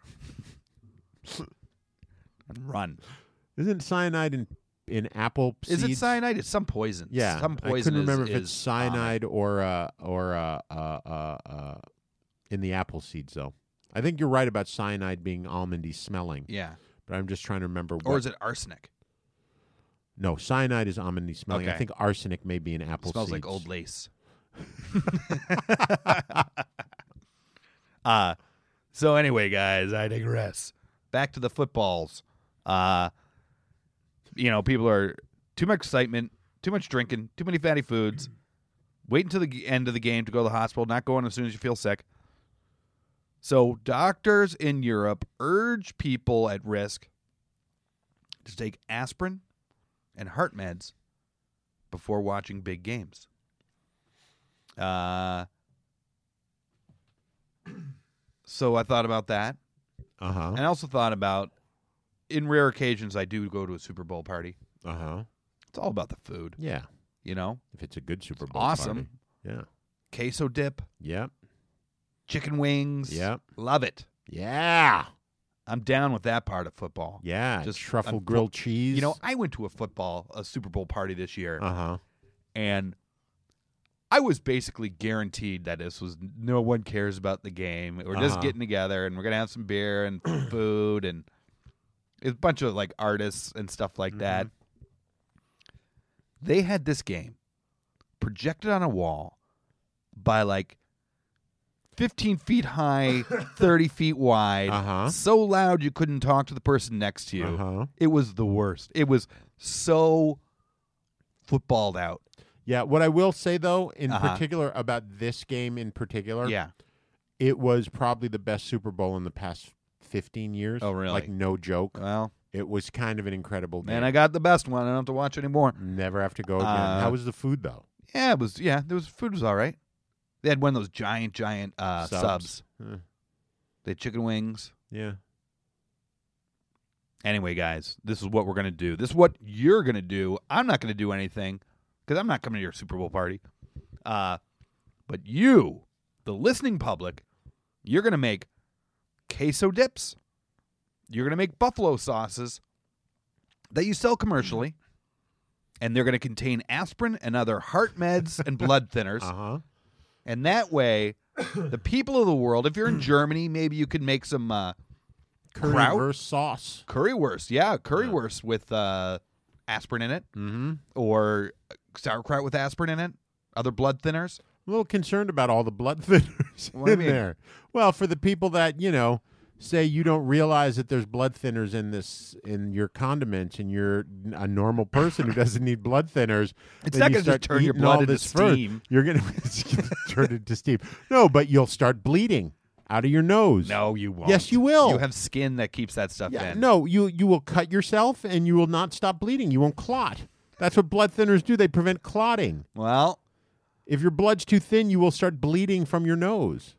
Speaker 6: run.
Speaker 5: Isn't cyanide in in apple
Speaker 6: Is
Speaker 5: seeds?
Speaker 6: it cyanide? It's some poison.
Speaker 5: Yeah.
Speaker 6: Some
Speaker 5: I
Speaker 6: poison
Speaker 5: couldn't remember
Speaker 6: is,
Speaker 5: if it's
Speaker 6: is
Speaker 5: cyanide or uh, or uh, uh, uh, uh, in the apple seeds, though. I think you're right about cyanide being almondy smelling.
Speaker 6: Yeah.
Speaker 5: But I'm just trying to remember.
Speaker 6: Or
Speaker 5: what-
Speaker 6: is it arsenic?
Speaker 5: No, cyanide is almondy smelling. I
Speaker 6: Okay.
Speaker 5: think arsenic may be in apple
Speaker 6: It smells
Speaker 5: seeds.
Speaker 6: like old lace. uh, so anyway, guys, I digress. Back to the footballs. Uh, you know, people are too much excitement, too much drinking, too many fatty foods. Wait until the g- end of the game to go to the hospital, not going as soon as you feel sick. So doctors in Europe urge people at risk to take aspirin and heart meds before watching big games. Uh, so I thought about that.
Speaker 5: Uh-huh.
Speaker 6: And I also thought about, in rare occasions, I do go to a Super Bowl party.
Speaker 5: Uh-huh.
Speaker 6: It's all about the food,
Speaker 5: Yeah.
Speaker 6: you know?
Speaker 5: If it's a good Super Bowl
Speaker 6: Awesome.
Speaker 5: party. Yeah.
Speaker 6: Queso dip,
Speaker 5: Yep.
Speaker 6: chicken wings.
Speaker 5: Yep.
Speaker 6: Love it.
Speaker 5: Yeah.
Speaker 6: I'm down with that part of football.
Speaker 5: Yeah.
Speaker 6: Just
Speaker 5: truffle
Speaker 6: I'm
Speaker 5: grilled
Speaker 6: fo-
Speaker 5: cheese.
Speaker 6: You know, I went to a football, a Super Bowl party this year,
Speaker 5: Uh-huh.
Speaker 6: and I was basically guaranteed that this was no one cares about the game. We're just
Speaker 5: Uh-huh.
Speaker 6: getting together, and we're going to have some beer and food, and it's a bunch of, like, artists and stuff like that. They had this game projected on a wall by, like, fifteen feet high, thirty feet wide,
Speaker 5: Uh-huh.
Speaker 6: so loud you couldn't talk to the person next to you.
Speaker 5: Uh-huh.
Speaker 6: It was the worst. It was so footballed out.
Speaker 5: Yeah, what I will say, though, in
Speaker 6: Uh-huh.
Speaker 5: particular about this game in particular,
Speaker 6: Yeah.
Speaker 5: it was probably the best Super Bowl in the past fifteen years.
Speaker 6: Oh, really?
Speaker 5: Like, no joke.
Speaker 6: Well,
Speaker 5: It was kind of an incredible game.
Speaker 6: man, I got the best one. I don't have to watch anymore.
Speaker 5: Never have to go again.
Speaker 6: Uh,
Speaker 5: How was the food, though?
Speaker 6: Yeah, it was. Yeah, there was food was all right. They had one of those giant, giant uh, subs.
Speaker 5: Subs. Huh.
Speaker 6: They had chicken wings.
Speaker 5: Yeah.
Speaker 6: Anyway, guys, this is what we're gonna do. This is what you're gonna do. I'm not gonna do anything because I'm not coming to your Super Bowl party. Uh, but you, the listening public, you're gonna make queso dips. You're gonna make buffalo sauces that you sell commercially, and they're gonna contain aspirin and other heart meds and blood thinners.
Speaker 5: Uh-huh.
Speaker 6: And that way, the people of the world, if you're in Germany, maybe you could make some uh, kraut.
Speaker 5: Currywurst sauce.
Speaker 6: Currywurst, yeah, currywurst with uh, aspirin in it,
Speaker 5: Mm-hmm.
Speaker 6: or sauerkraut with aspirin in it, other blood thinners.
Speaker 5: I'm a little concerned about all the blood thinners
Speaker 6: What do you
Speaker 5: in
Speaker 6: mean?
Speaker 5: there. Well, for the people that, you know, say you don't realize that there's blood thinners in this in your condiments, and you're a normal person who doesn't need blood thinners.
Speaker 6: It's
Speaker 5: then
Speaker 6: not
Speaker 5: you
Speaker 6: gonna just
Speaker 5: start
Speaker 6: turn your
Speaker 5: eating
Speaker 6: blood
Speaker 5: all
Speaker 6: into
Speaker 5: this food.
Speaker 6: steam.
Speaker 5: You're gonna turn it into steam. No, but you'll start bleeding out of your nose.
Speaker 6: No, you won't.
Speaker 5: Yes, you will.
Speaker 6: You have skin that keeps that stuff
Speaker 5: Yeah,
Speaker 6: in.
Speaker 5: no, you you will cut yourself, and you will not stop bleeding. You won't clot. That's what blood thinners do. They prevent clotting.
Speaker 6: Well,
Speaker 5: If your blood's too thin, you will start bleeding from your nose.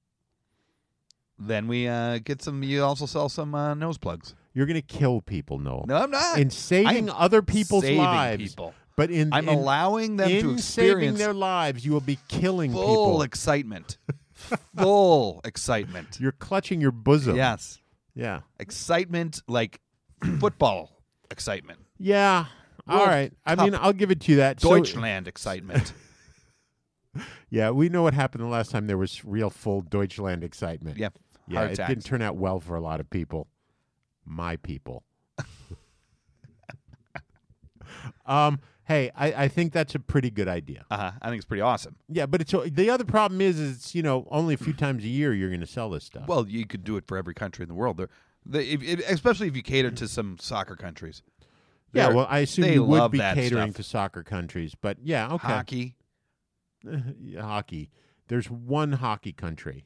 Speaker 6: then we uh, get some. You also sell some uh, nose plugs.
Speaker 5: You're going to kill people, Noel.
Speaker 6: No, I'm not.
Speaker 5: In saving
Speaker 6: I'm
Speaker 5: other people's
Speaker 6: saving
Speaker 5: lives.
Speaker 6: people.
Speaker 5: But in
Speaker 6: I'm
Speaker 5: in,
Speaker 6: allowing them
Speaker 5: in
Speaker 6: to
Speaker 5: saving
Speaker 6: experience
Speaker 5: their lives, you will be killing
Speaker 6: full
Speaker 5: people.
Speaker 6: excitement. Full excitement.
Speaker 5: You're clutching your bosom.
Speaker 6: Yes.
Speaker 5: Yeah.
Speaker 6: Excitement like football excitement.
Speaker 5: Yeah. All
Speaker 6: World
Speaker 5: right. I
Speaker 6: Cup.
Speaker 5: mean, I'll give it to you that. So-
Speaker 6: Deutschland excitement.
Speaker 5: yeah, we know what happened the last time there was real full Deutschland excitement.
Speaker 6: Yeah.
Speaker 5: Yeah,
Speaker 6: Heart
Speaker 5: it
Speaker 6: attacks.
Speaker 5: didn't turn out well for a lot of people. My people. um, hey, I, I think that's a pretty good idea.
Speaker 6: Uh-huh. I think it's pretty awesome.
Speaker 5: Yeah, but it's the other problem is, is it's, you know, only a few times a year you're going to sell this stuff.
Speaker 6: Well, you could do it for every country in the world. They're, they, if, if, especially if you cater to some soccer countries.
Speaker 5: yeah,
Speaker 6: They're-
Speaker 5: well, I assume
Speaker 6: they
Speaker 5: you would
Speaker 6: love
Speaker 5: be
Speaker 6: that
Speaker 5: catering
Speaker 6: stuff.
Speaker 5: to soccer countries, but yeah, okay.
Speaker 6: Hockey.
Speaker 5: Yeah, hockey. There's one hockey country,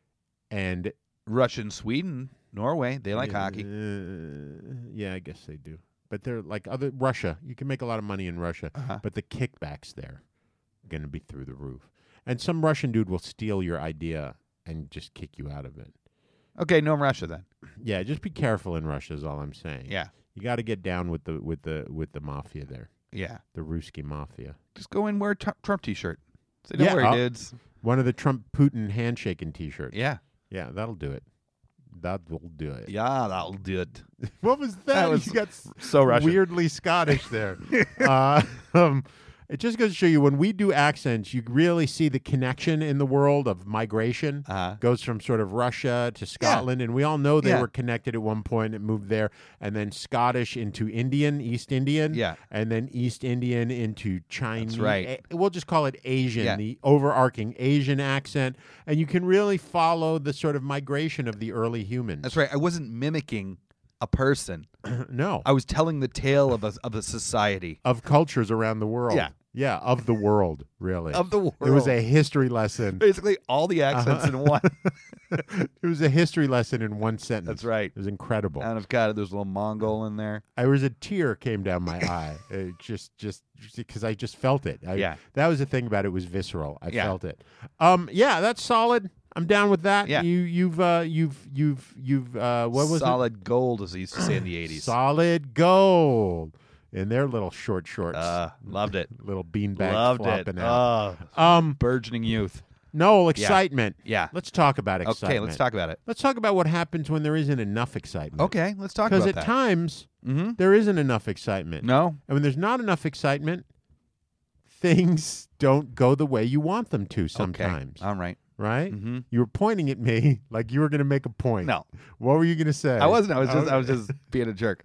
Speaker 5: and
Speaker 6: Russia and Sweden, Norway, they like
Speaker 5: uh,
Speaker 6: hockey.
Speaker 5: Yeah, I guess they do. But they're like other Russia. You can make a lot of money in Russia,
Speaker 6: Uh-huh.
Speaker 5: but the kickbacks there are going to be through the roof. And some Russian dude will steal your idea and just kick you out of it.
Speaker 6: Okay, no Russia then.
Speaker 5: Yeah, just be careful in Russia is all I'm saying.
Speaker 6: Yeah,
Speaker 5: You got to get down with the with the with the mafia there.
Speaker 6: yeah.
Speaker 5: The Ruski mafia.
Speaker 6: Just go and wear a Trump, Trump T-shirt. Say, don't
Speaker 5: Yeah,
Speaker 6: worry,
Speaker 5: I'll-
Speaker 6: dudes.
Speaker 5: One of the Trump Putin handshaking t-shirts.
Speaker 6: Yeah.
Speaker 5: Yeah, that'll do it. That will do it.
Speaker 6: Yeah, that'll do it.
Speaker 5: What was that?
Speaker 6: That was
Speaker 5: you got s-
Speaker 6: so Russian.
Speaker 5: weirdly Scottish there. uh, um, it just goes to show you when we do accents, you really see the connection in the world of migration.
Speaker 6: Uh-huh.
Speaker 5: Goes from sort of Russia to Scotland, and we all know they
Speaker 6: Yeah.
Speaker 5: were connected at one point. It moved there, and then Scottish into Indian, East Indian,
Speaker 6: Yeah.
Speaker 5: and then East Indian into Chinese.
Speaker 6: right.
Speaker 5: A- we'll just call it Asian,
Speaker 6: Yeah.
Speaker 5: the overarching Asian accent, and you can really follow the sort of migration of the early humans.
Speaker 6: That's right. I wasn't mimicking a person.
Speaker 5: No,
Speaker 6: I was telling the tale of a of a society.
Speaker 5: of cultures around the world.
Speaker 6: Yeah.
Speaker 5: Yeah, of the world, really.
Speaker 6: Of the world.
Speaker 5: It was a history lesson.
Speaker 6: Basically all the accents in one.
Speaker 5: It was a history lesson in one sentence.
Speaker 6: That's right.
Speaker 5: It was incredible.
Speaker 6: And I've got it. There's a little Mongol in there.
Speaker 5: I was a tear came down my eye. It just, just because I just felt it. I,
Speaker 6: Yeah.
Speaker 5: That was the thing about it. It was visceral. I
Speaker 6: Yeah.
Speaker 5: felt it. Um. Yeah, that's solid. I'm down with that.
Speaker 6: Yeah.
Speaker 5: You, you've, uh, you've, you've, you've. Uh, what was
Speaker 6: Solid gold, as they used to say in the
Speaker 5: it?
Speaker 6: eighties.
Speaker 5: Solid gold. In their little short shorts.
Speaker 6: Uh, loved it.
Speaker 5: little beanbag
Speaker 6: Loved it.
Speaker 5: flopping out.
Speaker 6: Oh,
Speaker 5: Um.
Speaker 6: burgeoning youth.
Speaker 5: No excitement.
Speaker 6: Yeah.
Speaker 5: Let's talk about excitement.
Speaker 6: Okay, let's talk about it.
Speaker 5: Let's talk about what happens when there isn't enough excitement.
Speaker 6: Okay, let's talk
Speaker 5: Because
Speaker 6: about
Speaker 5: at
Speaker 6: that.
Speaker 5: times
Speaker 6: mm-hmm.
Speaker 5: there isn't enough excitement.
Speaker 6: No.
Speaker 5: And when there's not enough excitement, things don't go the way you want them to sometimes.
Speaker 6: Okay. All right.
Speaker 5: Right?
Speaker 6: Mm-hmm.
Speaker 5: You were pointing at me like you were going to make a point.
Speaker 6: No.
Speaker 5: What were you going to say?
Speaker 6: I wasn't. I was just.
Speaker 5: Oh.
Speaker 6: I was just being a jerk.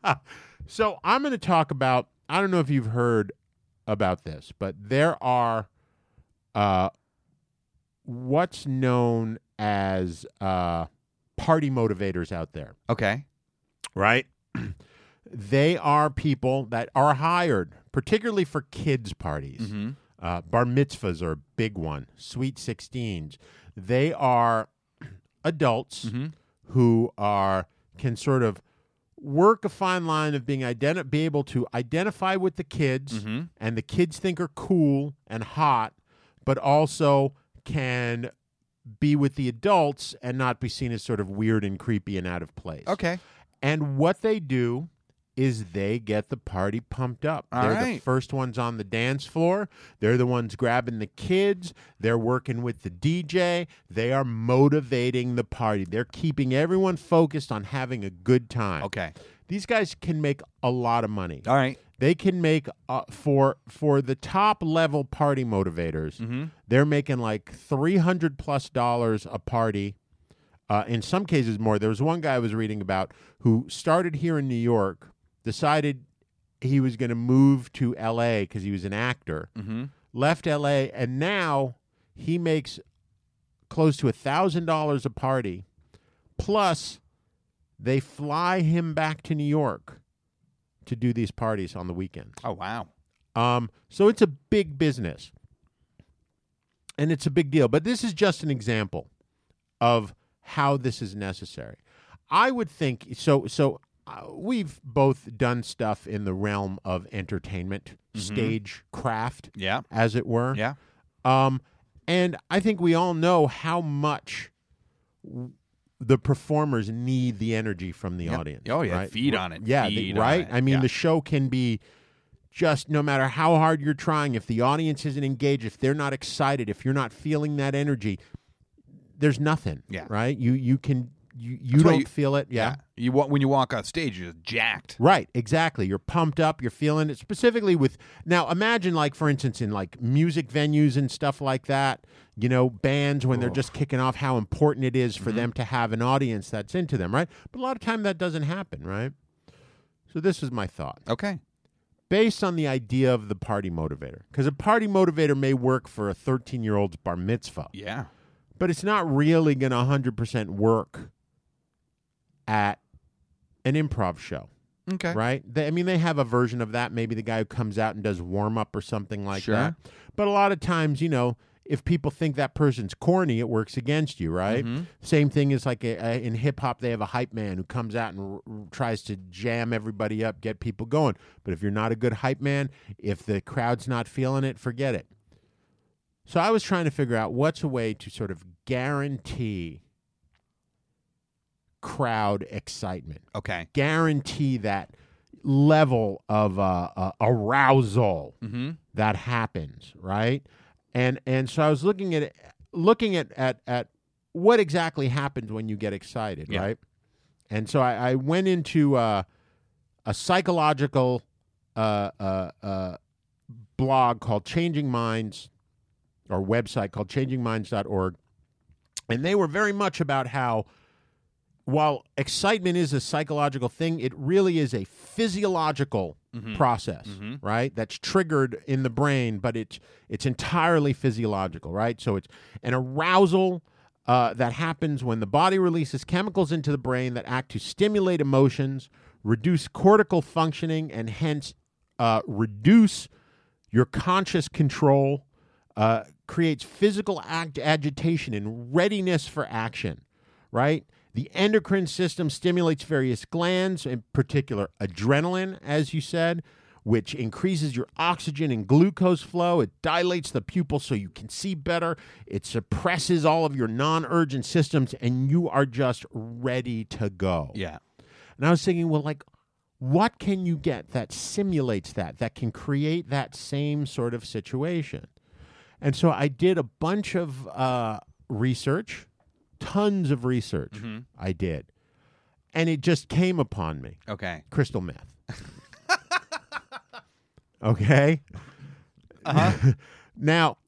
Speaker 5: So I'm going to talk about, I don't know if you've heard about this, but there are uh, what's known as uh, party motivators out there,
Speaker 6: Okay.
Speaker 5: right? They are people that are hired, particularly for kids' parties.
Speaker 6: Mm-hmm.
Speaker 5: Uh, bar mitzvahs are a big one, sweet sixteens. They are adults
Speaker 6: Mm-hmm.
Speaker 5: who are can sort of work a fine line of being identi- be able to identify with the kids,
Speaker 6: Mm-hmm.
Speaker 5: and the kids think are cool and hot, but also can be with the adults and not be seen as sort of weird and creepy and out of place.
Speaker 6: Okay.
Speaker 5: And what they do is they get the party pumped up.
Speaker 6: All
Speaker 5: They're the
Speaker 6: right.
Speaker 5: first ones on the dance floor. They're the ones grabbing the kids. They're working with the D J. They are motivating the party. They're keeping everyone focused on having a good time.
Speaker 6: Okay.
Speaker 5: These guys can make a lot of money.
Speaker 6: All right.
Speaker 5: They can make uh, for for the top level party motivators.
Speaker 6: Mm-hmm.
Speaker 5: They're making like three hundred plus dollars a party. Uh, in some cases more. There was one guy I was reading about who started here in New York, decided he was going to move to L A because he was an actor,
Speaker 6: Mm-hmm.
Speaker 5: left L A, and now he makes close to one thousand dollars a party, plus they fly him back to New York to do these parties on the weekends.
Speaker 6: Oh wow.
Speaker 5: Um, so it's a big business, and it's a big deal. But this is just an example of how this is necessary. I would think so. So uh, we've both done stuff in the realm of entertainment, stage craft,
Speaker 6: Yeah.
Speaker 5: as it were.
Speaker 6: Yeah.
Speaker 5: Um, and I think we all know how much w- the performers need the energy from the
Speaker 6: Yep.
Speaker 5: audience.
Speaker 6: Oh, yeah.
Speaker 5: right?
Speaker 6: Feed on it.
Speaker 5: Yeah,
Speaker 6: Feed
Speaker 5: the-
Speaker 6: on
Speaker 5: right.
Speaker 6: it.
Speaker 5: I mean,
Speaker 6: Yeah.
Speaker 5: the show can be just no matter how hard you're trying. If the audience isn't engaged, if they're not excited, if you're not feeling that energy, there's nothing.
Speaker 6: Yeah.
Speaker 5: Right. You you can you you
Speaker 6: That's why
Speaker 5: don't
Speaker 6: you-
Speaker 5: feel it. Yeah.
Speaker 6: You wa- when you walk on stage, you're just jacked.
Speaker 5: Right, exactly. You're pumped up, you're feeling it. Specifically with now imagine like for instance in like music venues and stuff like that, you know, bands when they're just kicking off, how important it is for them to have an audience that's into them, right? But a lot of time that doesn't happen, right? So this is my thought.
Speaker 6: Okay.
Speaker 5: based on the idea of the party motivator. Because a party motivator may work for a thirteen-year-old's bar mitzvah.
Speaker 6: Yeah.
Speaker 5: But it's not really going to one hundred percent work at an improv show.
Speaker 6: Okay.
Speaker 5: Right? They, I mean, they have a version of that. Maybe the guy who comes out and does warm-up or something like
Speaker 6: Sure.
Speaker 5: that. But a lot of times, you know, if people think that person's corny, it works against you, right?
Speaker 6: Mm-hmm.
Speaker 5: Same thing is like a, a, in hip-hop, they have a hype man who comes out and r- r- tries to jam everybody up, get people going. But if you're not a good hype man, if the crowd's not feeling it, forget it. So I was trying to figure out what's a way to sort of guarantee crowd excitement.
Speaker 6: Okay.
Speaker 5: Guarantee that level of uh, uh, arousal
Speaker 6: Mm-hmm.
Speaker 5: that happens, right? And and so I was looking at it, looking at, at at what exactly happens when you get excited,
Speaker 6: Yeah.
Speaker 5: right? And so I, I went into uh, a psychological uh, uh, uh, blog called Changing Minds, or website called changing minds dot org, and they were very much about how, while excitement is a psychological thing, it really is a physiological
Speaker 6: Mm-hmm.
Speaker 5: process,
Speaker 6: Mm-hmm.
Speaker 5: right? That's triggered in the brain, but it's it's entirely physiological, right? So it's an arousal uh, that happens when the body releases chemicals into the brain that act to stimulate emotions, reduce cortical functioning, and hence uh, reduce your conscious control, uh, creates physical act agitation and readiness for action, right? The endocrine system stimulates various glands, in particular adrenaline, as you said, which increases your oxygen and glucose flow. It dilates the pupil so you can see better. It suppresses all of your non-urgent systems, and you are just ready to go.
Speaker 6: Yeah.
Speaker 5: And I was thinking, well, like, what can you get that simulates that, that can create that same sort of situation? And so I did a bunch of uh, research. Tons of research
Speaker 6: Mm-hmm.
Speaker 5: I did. And it just came upon me.
Speaker 6: Okay.
Speaker 5: Crystal meth. Okay?
Speaker 6: Uh-huh.
Speaker 5: Now,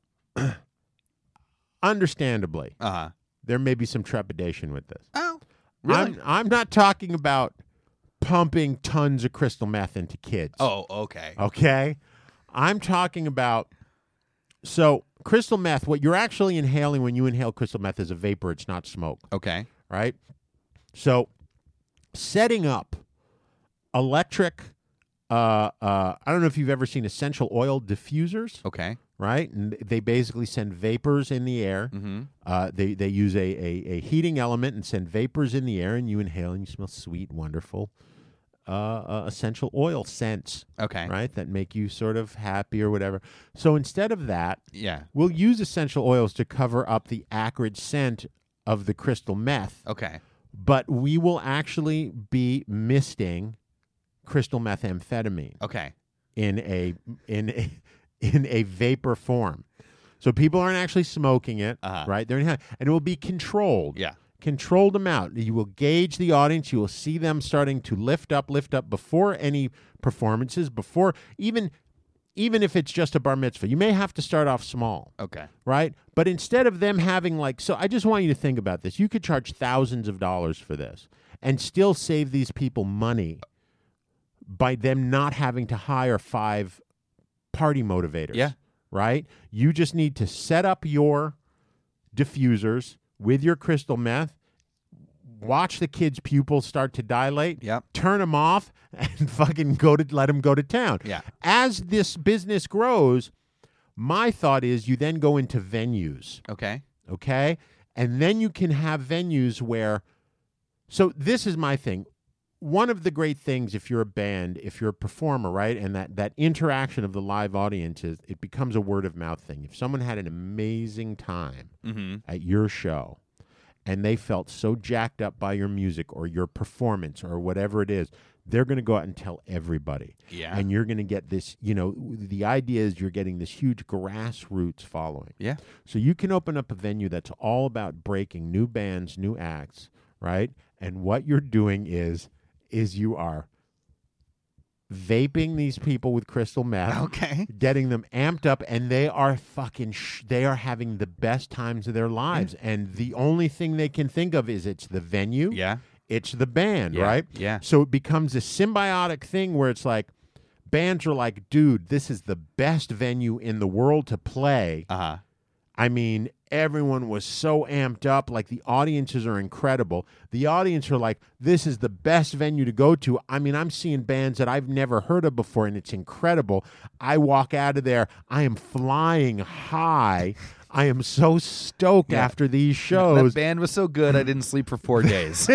Speaker 5: understandably,
Speaker 6: Uh-huh.
Speaker 5: there may be some trepidation with this.
Speaker 6: Oh, really?
Speaker 5: I'm, I'm not talking about pumping tons of crystal meth into kids.
Speaker 6: Oh, okay.
Speaker 5: Okay? I'm talking about, so crystal meth, what you're actually inhaling when you inhale crystal meth is a vapor. It's not smoke,
Speaker 6: Okay.
Speaker 5: right? So setting up electric, uh, uh, I don't know if you've ever seen essential oil diffusers,
Speaker 6: Okay.
Speaker 5: right? And they basically send vapors in the air.
Speaker 6: Mm-hmm.
Speaker 5: Uh, they, they use a, a, a heating element and send vapors in the air, and you inhale and you smell sweet, wonderful uh, uh, essential oil scents,
Speaker 6: Okay.
Speaker 5: right? That make you sort of happy or whatever. So instead of that,
Speaker 6: Yeah.
Speaker 5: we'll use essential oils to cover up the acrid scent of the crystal meth,
Speaker 6: Okay.
Speaker 5: but we will actually be misting crystal methamphetamine
Speaker 6: Okay.
Speaker 5: in a in a, in a vapor form. So people aren't actually smoking it,
Speaker 6: Uh-huh.
Speaker 5: right? They're in, and it will be controlled.
Speaker 6: Yeah.
Speaker 5: Controlled amount. You will gauge the audience. You will see them starting to lift up, lift up before any performances, before even even if it's just a bar mitzvah. You may have to start off small,
Speaker 6: Okay.
Speaker 5: right? But instead of them having like, so I just want you to think about this. You could charge thousands of dollars for this and still save these people money by them not having to hire five party motivators.
Speaker 6: Yeah.
Speaker 5: Right? You just need to set up your diffusers with your crystal meth, watch the kids' pupils start to dilate,
Speaker 6: Yep.
Speaker 5: turn them off, and fucking go to let them go to town.
Speaker 6: Yeah.
Speaker 5: As this business grows, my thought is you then go into venues,
Speaker 6: Okay.
Speaker 5: okay? And then you can have venues where, so this is my thing. One of the great things if you're a band, if you're a performer, right, and that, that interaction of the live audience, is it becomes a word of mouth thing. If someone had an amazing time
Speaker 6: Mm-hmm.
Speaker 5: at your show and they felt so jacked up by your music or your performance or whatever it is, they're going to go out and tell everybody.
Speaker 6: Yeah.
Speaker 5: And you're going to get this, you know, the idea is you're getting this huge grassroots following.
Speaker 6: Yeah.
Speaker 5: So you can open up a venue that's all about breaking new bands, new acts, right? And what you're doing is is you are vaping these people with crystal meth,
Speaker 6: Okay.
Speaker 5: getting them amped up, and they are fucking sh- they are having the best times of their lives. And the only thing they can think of is it's the venue,
Speaker 6: Yeah.
Speaker 5: it's the band,
Speaker 6: Yeah,
Speaker 5: right?
Speaker 6: yeah.
Speaker 5: So it becomes a symbiotic thing where it's like bands are like, dude, this is the best venue in the world to play.
Speaker 6: Uh-huh.
Speaker 5: I mean, everyone was so amped up. Like, the audiences are incredible. The audience are like, this is the best venue to go to. I mean, I'm seeing bands that I've never heard of before, and it's incredible. I walk out of there. I am flying high. I am so stoked
Speaker 6: Yeah.
Speaker 5: after these
Speaker 6: That
Speaker 5: shows.
Speaker 6: band was so good, I didn't sleep for four days.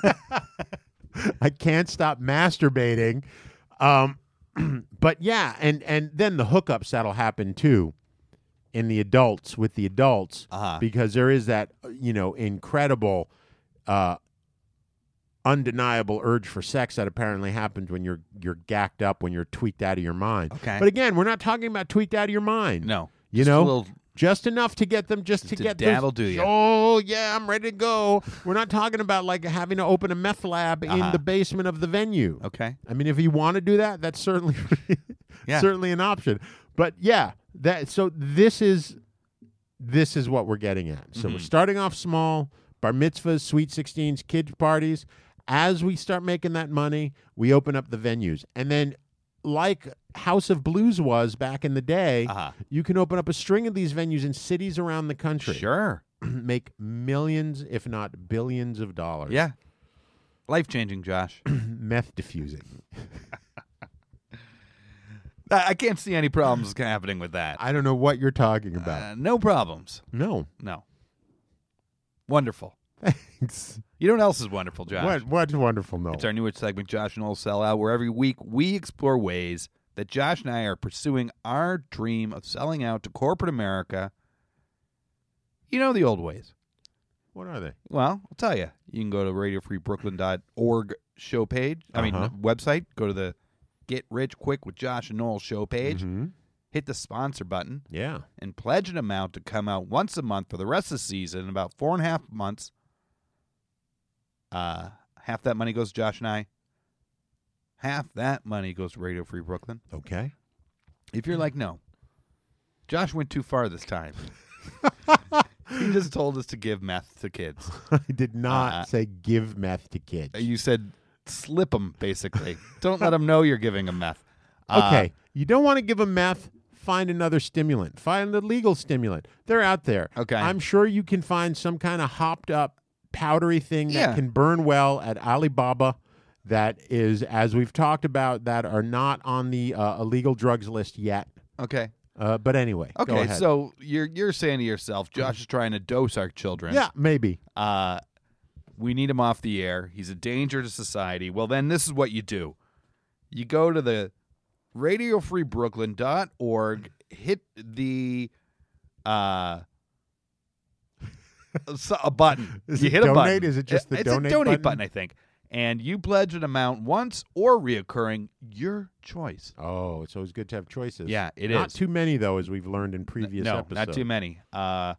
Speaker 5: I can't stop masturbating. Um, but, yeah, and, and then the hookups that'll happen, too. In the adults, with the adults,
Speaker 6: Uh-huh.
Speaker 5: because there is that, you know, incredible, uh, undeniable urge for sex that apparently happens when you're you're gacked up, when you're tweaked out of your mind.
Speaker 6: Okay.
Speaker 5: But again, we're not talking about tweaked out of your mind.
Speaker 6: No.
Speaker 5: You
Speaker 6: Just a
Speaker 5: know,
Speaker 6: little-
Speaker 5: just enough to get them, just,
Speaker 6: Just
Speaker 5: to
Speaker 6: to
Speaker 5: get
Speaker 6: dabble,
Speaker 5: those,
Speaker 6: do ya?
Speaker 5: Oh yeah, I'm ready to go. We're not talking about like having to open a meth lab
Speaker 6: Uh-huh.
Speaker 5: in the basement of the venue.
Speaker 6: Okay.
Speaker 5: I mean, if you want to do that, that's certainly
Speaker 6: Yeah.
Speaker 5: certainly an option. But yeah, that so this is this is what we're getting at. So
Speaker 6: Mm-hmm.
Speaker 5: we're starting off small, bar mitzvahs, sweet sixteens, kids parties. As we start making that money, we open up the venues. And then like House of Blues was back in the day,
Speaker 6: Uh-huh.
Speaker 5: you can open up a string of these venues in cities around the country.
Speaker 6: Sure.
Speaker 5: Make millions, if not billions of dollars.
Speaker 6: Yeah. Life-changing, Josh.
Speaker 5: Meth diffusing.
Speaker 6: I I can't see any problems happening with that.
Speaker 5: I don't know what you're talking about.
Speaker 6: Uh, no problems.
Speaker 5: no.
Speaker 6: No. Wonderful.
Speaker 5: Thanks.
Speaker 6: You know what else is wonderful, Josh?
Speaker 5: What what's wonderful, no.
Speaker 6: It's our newest segment, Josh and Old Sell Out, where every week we explore ways that Josh and I are pursuing our dream of selling out to corporate America. You know the old ways.
Speaker 5: What are they?
Speaker 6: Well, I'll tell you. You can go to radio free brooklyn dot org show page. I mean,
Speaker 5: Uh-huh.
Speaker 6: website. Go to the Get Rich Quick with Josh and Noel show page.
Speaker 5: Mhm.
Speaker 6: Hit the sponsor button
Speaker 5: Yeah.
Speaker 6: and pledge an amount to come out once a month for the rest of the season, in about four and a half months. Uh, half that money goes to Josh and I. Half that money goes to Radio Free Brooklyn.
Speaker 5: Okay.
Speaker 6: If you're like, no, Josh went too far this time. He just told us to give meth to kids.
Speaker 5: I did not
Speaker 6: Uh,
Speaker 5: say give meth to kids.
Speaker 6: You said slip them, basically. Don't let them know you're giving them meth. Uh,
Speaker 5: Okay. You don't want to give them meth, find another stimulant. Find a legal stimulant. They're out there.
Speaker 6: Okay.
Speaker 5: I'm sure you can find some kind of hopped up powdery thing
Speaker 6: Yeah.
Speaker 5: that can burn well at Alibaba that is, as we've talked about, that are not on the uh, illegal drugs list yet.
Speaker 6: Okay.
Speaker 5: Uh, but anyway, go
Speaker 6: Okay.
Speaker 5: ahead.
Speaker 6: So you're you're saying to yourself, Josh is trying to dose our children.
Speaker 5: yeah, maybe.
Speaker 6: Uh, we need him off the air. He's a danger to society. Well, then this is what you do. You go to the radio free brooklyn dot org, hit the uh, so- a button.
Speaker 5: Is
Speaker 6: you
Speaker 5: it
Speaker 6: hit a
Speaker 5: donate?
Speaker 6: button.
Speaker 5: Is it just the
Speaker 6: it's
Speaker 5: donate
Speaker 6: a donate
Speaker 5: button?
Speaker 6: button, I think. And you pledge an amount once or reoccurring, your choice.
Speaker 5: Oh, it's always good to have choices.
Speaker 6: Yeah, it
Speaker 5: Not
Speaker 6: is.
Speaker 5: too many, though, as we've learned in previous
Speaker 6: no,
Speaker 5: episodes.
Speaker 6: not too many. Uh,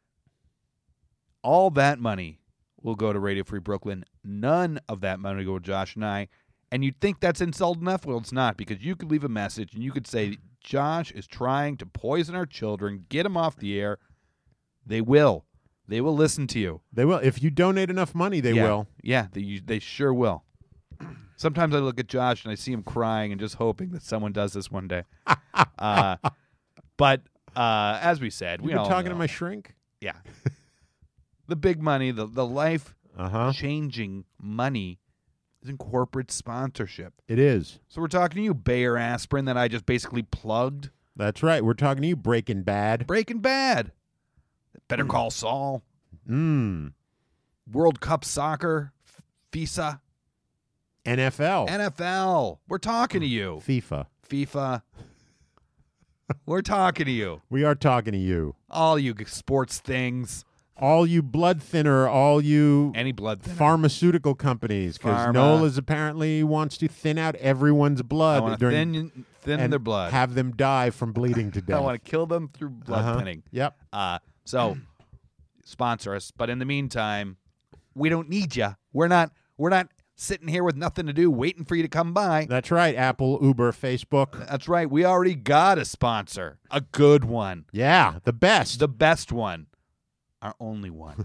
Speaker 6: all that money will go to Radio Free Brooklyn. None of that money will go to Josh and I. And you'd think that's insult enough? Well, it's not, because you could leave a message and you could say, Josh is trying to poison our children, get them off the air. They will. They will listen to you.
Speaker 5: They will. If you donate enough money, they
Speaker 6: yeah.
Speaker 5: will.
Speaker 6: Yeah, they, they sure will. Sometimes I look at Josh and I see him crying and just hoping that someone does this one day. uh, but uh, as we said,
Speaker 5: You've
Speaker 6: we
Speaker 5: been
Speaker 6: all
Speaker 5: talking
Speaker 6: know.
Speaker 5: to my shrink?
Speaker 6: Yeah. The big money, the, the life
Speaker 5: Uh-huh.
Speaker 6: changing money is in corporate sponsorship.
Speaker 5: It is.
Speaker 6: So we're talking to you, Bayer Aspirin, that I just basically plugged.
Speaker 5: That's right. We're talking to you, Breaking Bad.
Speaker 6: Breaking Bad. Better Call Saul.
Speaker 5: Mm.
Speaker 6: World Cup Soccer. F- FISA.
Speaker 5: N F L.
Speaker 6: N F L. We're talking to you.
Speaker 5: FIFA.
Speaker 6: FIFA. We're talking to you.
Speaker 5: We are talking to you.
Speaker 6: All you sports things.
Speaker 5: All you blood thinner, all you
Speaker 6: Any blood thinner.
Speaker 5: pharmaceutical companies, because
Speaker 6: Pharma.
Speaker 5: Noel is apparently wants to thin out everyone's
Speaker 6: I
Speaker 5: blood
Speaker 6: want to
Speaker 5: during
Speaker 6: thin, thin
Speaker 5: and
Speaker 6: their blood.
Speaker 5: have them die from bleeding to death.
Speaker 6: I want to kill them through blood
Speaker 5: Uh-huh.
Speaker 6: thinning.
Speaker 5: Yep.
Speaker 6: Uh, so sponsor us, but in the meantime, we don't need you. We're not. We're not sitting here with nothing to do, waiting for you to come by.
Speaker 5: That's right. Apple, Uber, Facebook.
Speaker 6: That's right. We already got a sponsor, a good one,
Speaker 5: Yeah, the best.
Speaker 6: the best one, our only one,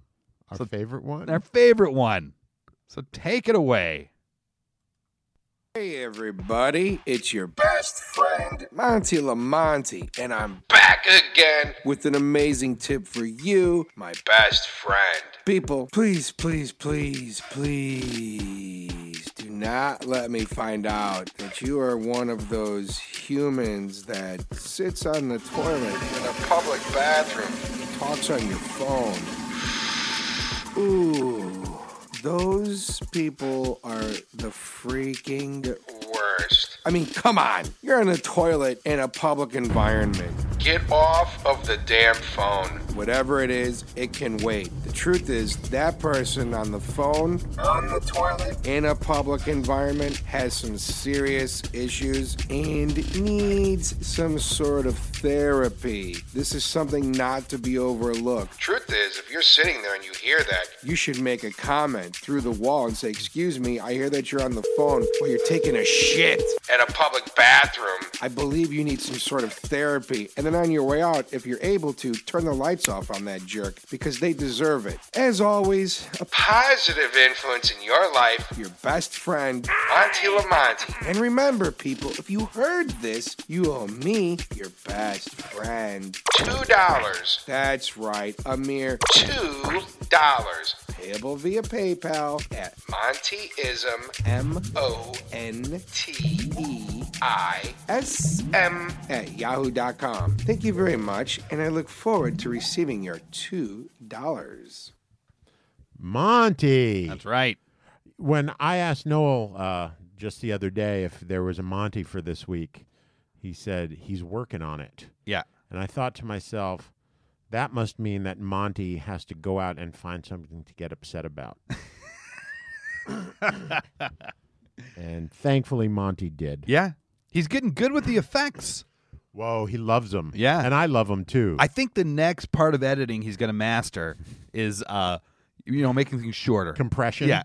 Speaker 5: Our
Speaker 6: so-
Speaker 5: favorite one.
Speaker 6: our favorite one. So take it away.
Speaker 7: Hey everybody, it's your best friend, Monty Lamonti, and I'm back again with an amazing tip for you, my best friend. People, please, please, please, please do not let me find out that you are one of those humans that sits on the toilet in a public bathroom and talks on your phone. Ooh. Those people are the freaking worst. I mean, come on. You're in a toilet in a public environment. Get off of the damn phone. Whatever it is, it can wait. The truth is, that person on the phone, on the toilet, in a public environment has some serious issues and needs some sort of therapy. This is something not to be overlooked. Truth is, if you're sitting there and you hear that, you should make a comment through the wall and say, excuse me, I hear that you're on the phone while you're taking a shit at a public bathroom. I believe you need some sort of therapy. And then on your way out, if you're able to, turn the lights off on that jerk because they deserve it. As always, a positive influence in your life, your best friend, Monty Lamonti. And remember, people, if you heard this, you owe me, your best friend, two dollars. That's right, a mere two dollars. Payable via PayPal at Montyism, M O N T E I S M at yahoo dot com. Thank you very much, and I look forward to receiving your two dollars.
Speaker 5: Monty.
Speaker 6: That's right.
Speaker 5: When I asked Noel uh, just the other day if there was a Monty for this week, he said he's working on it.
Speaker 6: Yeah.
Speaker 5: And I thought to myself, that must mean that Monty has to go out and find something to get upset about. And thankfully, Monty did.
Speaker 6: Yeah. He's getting good with the effects.
Speaker 5: Whoa, he loves them.
Speaker 6: Yeah.
Speaker 5: And I love them, too.
Speaker 6: I think the next part of editing he's going to master is, uh, you know, making things shorter.
Speaker 5: Compression.
Speaker 6: Yeah.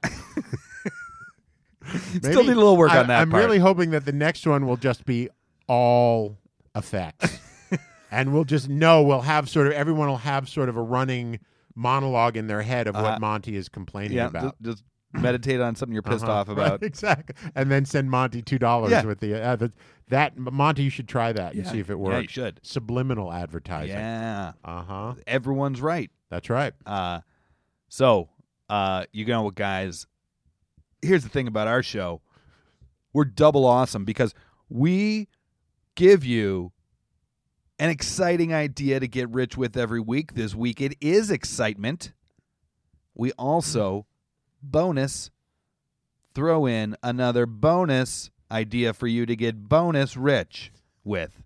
Speaker 5: Maybe,
Speaker 6: Still need a little work
Speaker 5: I,
Speaker 6: on that
Speaker 5: I'm
Speaker 6: part.
Speaker 5: really hoping that the next one will just be all effects. And we'll just know, we'll have sort of, everyone will have sort of a running monologue in their head of uh, what Monty is complaining
Speaker 6: yeah,
Speaker 5: about.
Speaker 6: Just, just meditate on something you're pissed
Speaker 5: uh-huh,
Speaker 6: off about.
Speaker 5: Right, exactly. And then send Monty two dollars
Speaker 6: yeah.
Speaker 5: with the, uh, the, that, Monty, you should try that and
Speaker 6: yeah.
Speaker 5: see if it works.
Speaker 6: Yeah, you should.
Speaker 5: Subliminal advertising.
Speaker 6: Yeah.
Speaker 5: Uh-huh.
Speaker 6: Everyone's right.
Speaker 5: That's right.
Speaker 6: Uh, so, uh, you know what, guys? Here's the thing about our show. We're double awesome because we give you an exciting idea to get rich with every week. This week it is excitement. We also, bonus, throw in another bonus idea for you to get bonus rich with.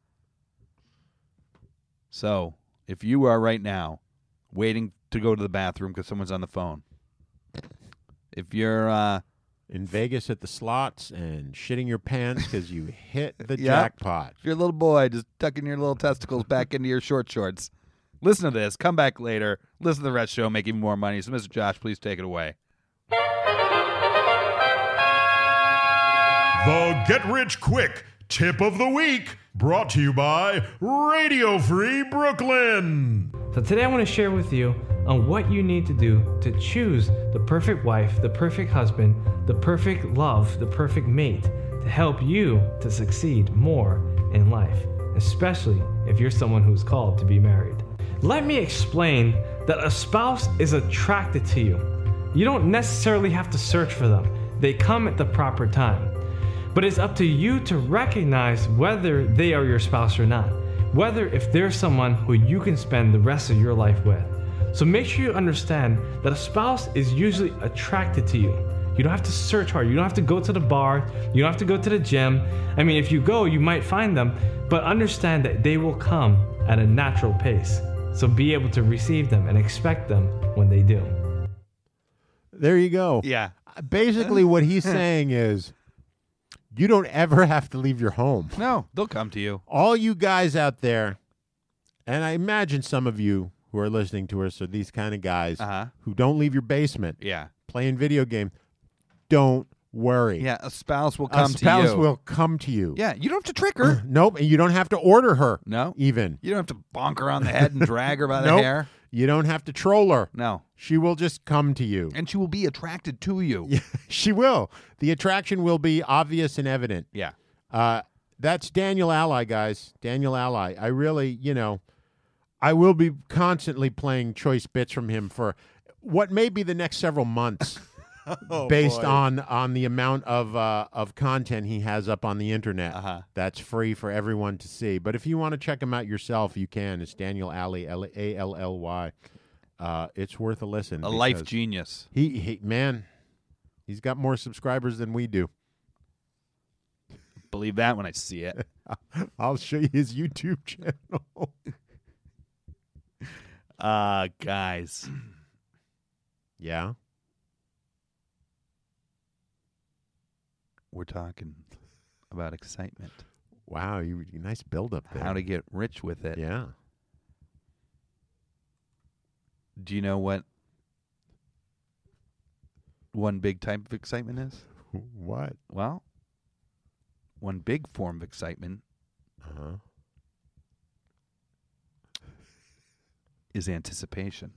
Speaker 6: So, if you are right now waiting to go to the bathroom because someone's on the phone, if you're uh,
Speaker 5: in Vegas at the slots and shitting your pants because you hit the
Speaker 6: Yep.
Speaker 5: jackpot.
Speaker 6: If you're a little boy, just tucking your little testicles back into your short shorts. Listen to this. Come back later. Listen to the rest of the show. Make even more money. So, Mister Josh, please take it away.
Speaker 8: The Get Rich Quick Tip of the Week, brought to you by Radio Free Brooklyn.
Speaker 9: So today I want to share with you on what you need to do to choose the perfect wife, the perfect husband, the perfect love, the perfect mate to help you to succeed more in life, especially if you're someone who's called to be married. Let me explain that a spouse is attracted to you. You don't necessarily have to search for them. They come at the proper time. But it's up to you to recognize whether they are your spouse or not. Whether if they're someone who you can spend the rest of your life with. So make sure you understand that a spouse is usually attracted to you. You don't have to search hard. You don't have to go to the bar. You don't have to go to the gym. I mean, if you go, you might find them, but understand that they will come at a natural pace. So be able to receive them and expect them when they do.
Speaker 5: There you go.
Speaker 6: Yeah.
Speaker 5: Basically, what he's saying is, you don't ever have to leave your home.
Speaker 6: No, they'll come to you.
Speaker 5: All you guys out there, and I imagine some of you who are listening to us are these kind of guys
Speaker 6: uh-huh.
Speaker 5: who don't leave your basement
Speaker 6: yeah.
Speaker 5: playing video games. Don't worry.
Speaker 6: Yeah, a spouse will come
Speaker 5: to you. A spouse
Speaker 6: you.
Speaker 5: will come to you.
Speaker 6: Yeah, you don't have to trick her.
Speaker 5: Nope, and you don't have to order her.
Speaker 6: No.
Speaker 5: Even.
Speaker 6: You don't have to bonk her on the head and drag her by the
Speaker 5: nope.
Speaker 6: hair.
Speaker 5: You don't have to troll her.
Speaker 6: No.
Speaker 5: She will just come to you.
Speaker 6: And she will be attracted to you.
Speaker 5: Yeah, she will. The attraction will be obvious and evident.
Speaker 6: Yeah.
Speaker 5: Uh, that's Daniel Ally, guys. Daniel Ally. I really, you know, I will be constantly playing choice bits from him for what may be the next several months.
Speaker 6: Oh,
Speaker 5: based
Speaker 6: boy.
Speaker 5: on on the amount of uh, of content he has up on the internet.
Speaker 6: Uh-huh.
Speaker 5: That's free for everyone to see. But if you want to check him out yourself, you can. It's Daniel Ally, A L L Y. Uh, it's worth a listen.
Speaker 6: A life
Speaker 5: because
Speaker 6: genius.
Speaker 5: He, he man, he's got more subscribers than we do.
Speaker 6: Believe that when I see it.
Speaker 5: I'll show you his YouTube channel.
Speaker 6: uh, guys.
Speaker 5: Yeah.
Speaker 6: We're talking about excitement.
Speaker 5: Wow, you nice build up there.
Speaker 6: How to get rich with it.
Speaker 5: Yeah.
Speaker 6: Do you know what one big type of excitement is?
Speaker 5: What?
Speaker 6: Well, one big form of excitement
Speaker 5: uh-huh.
Speaker 6: is anticipation.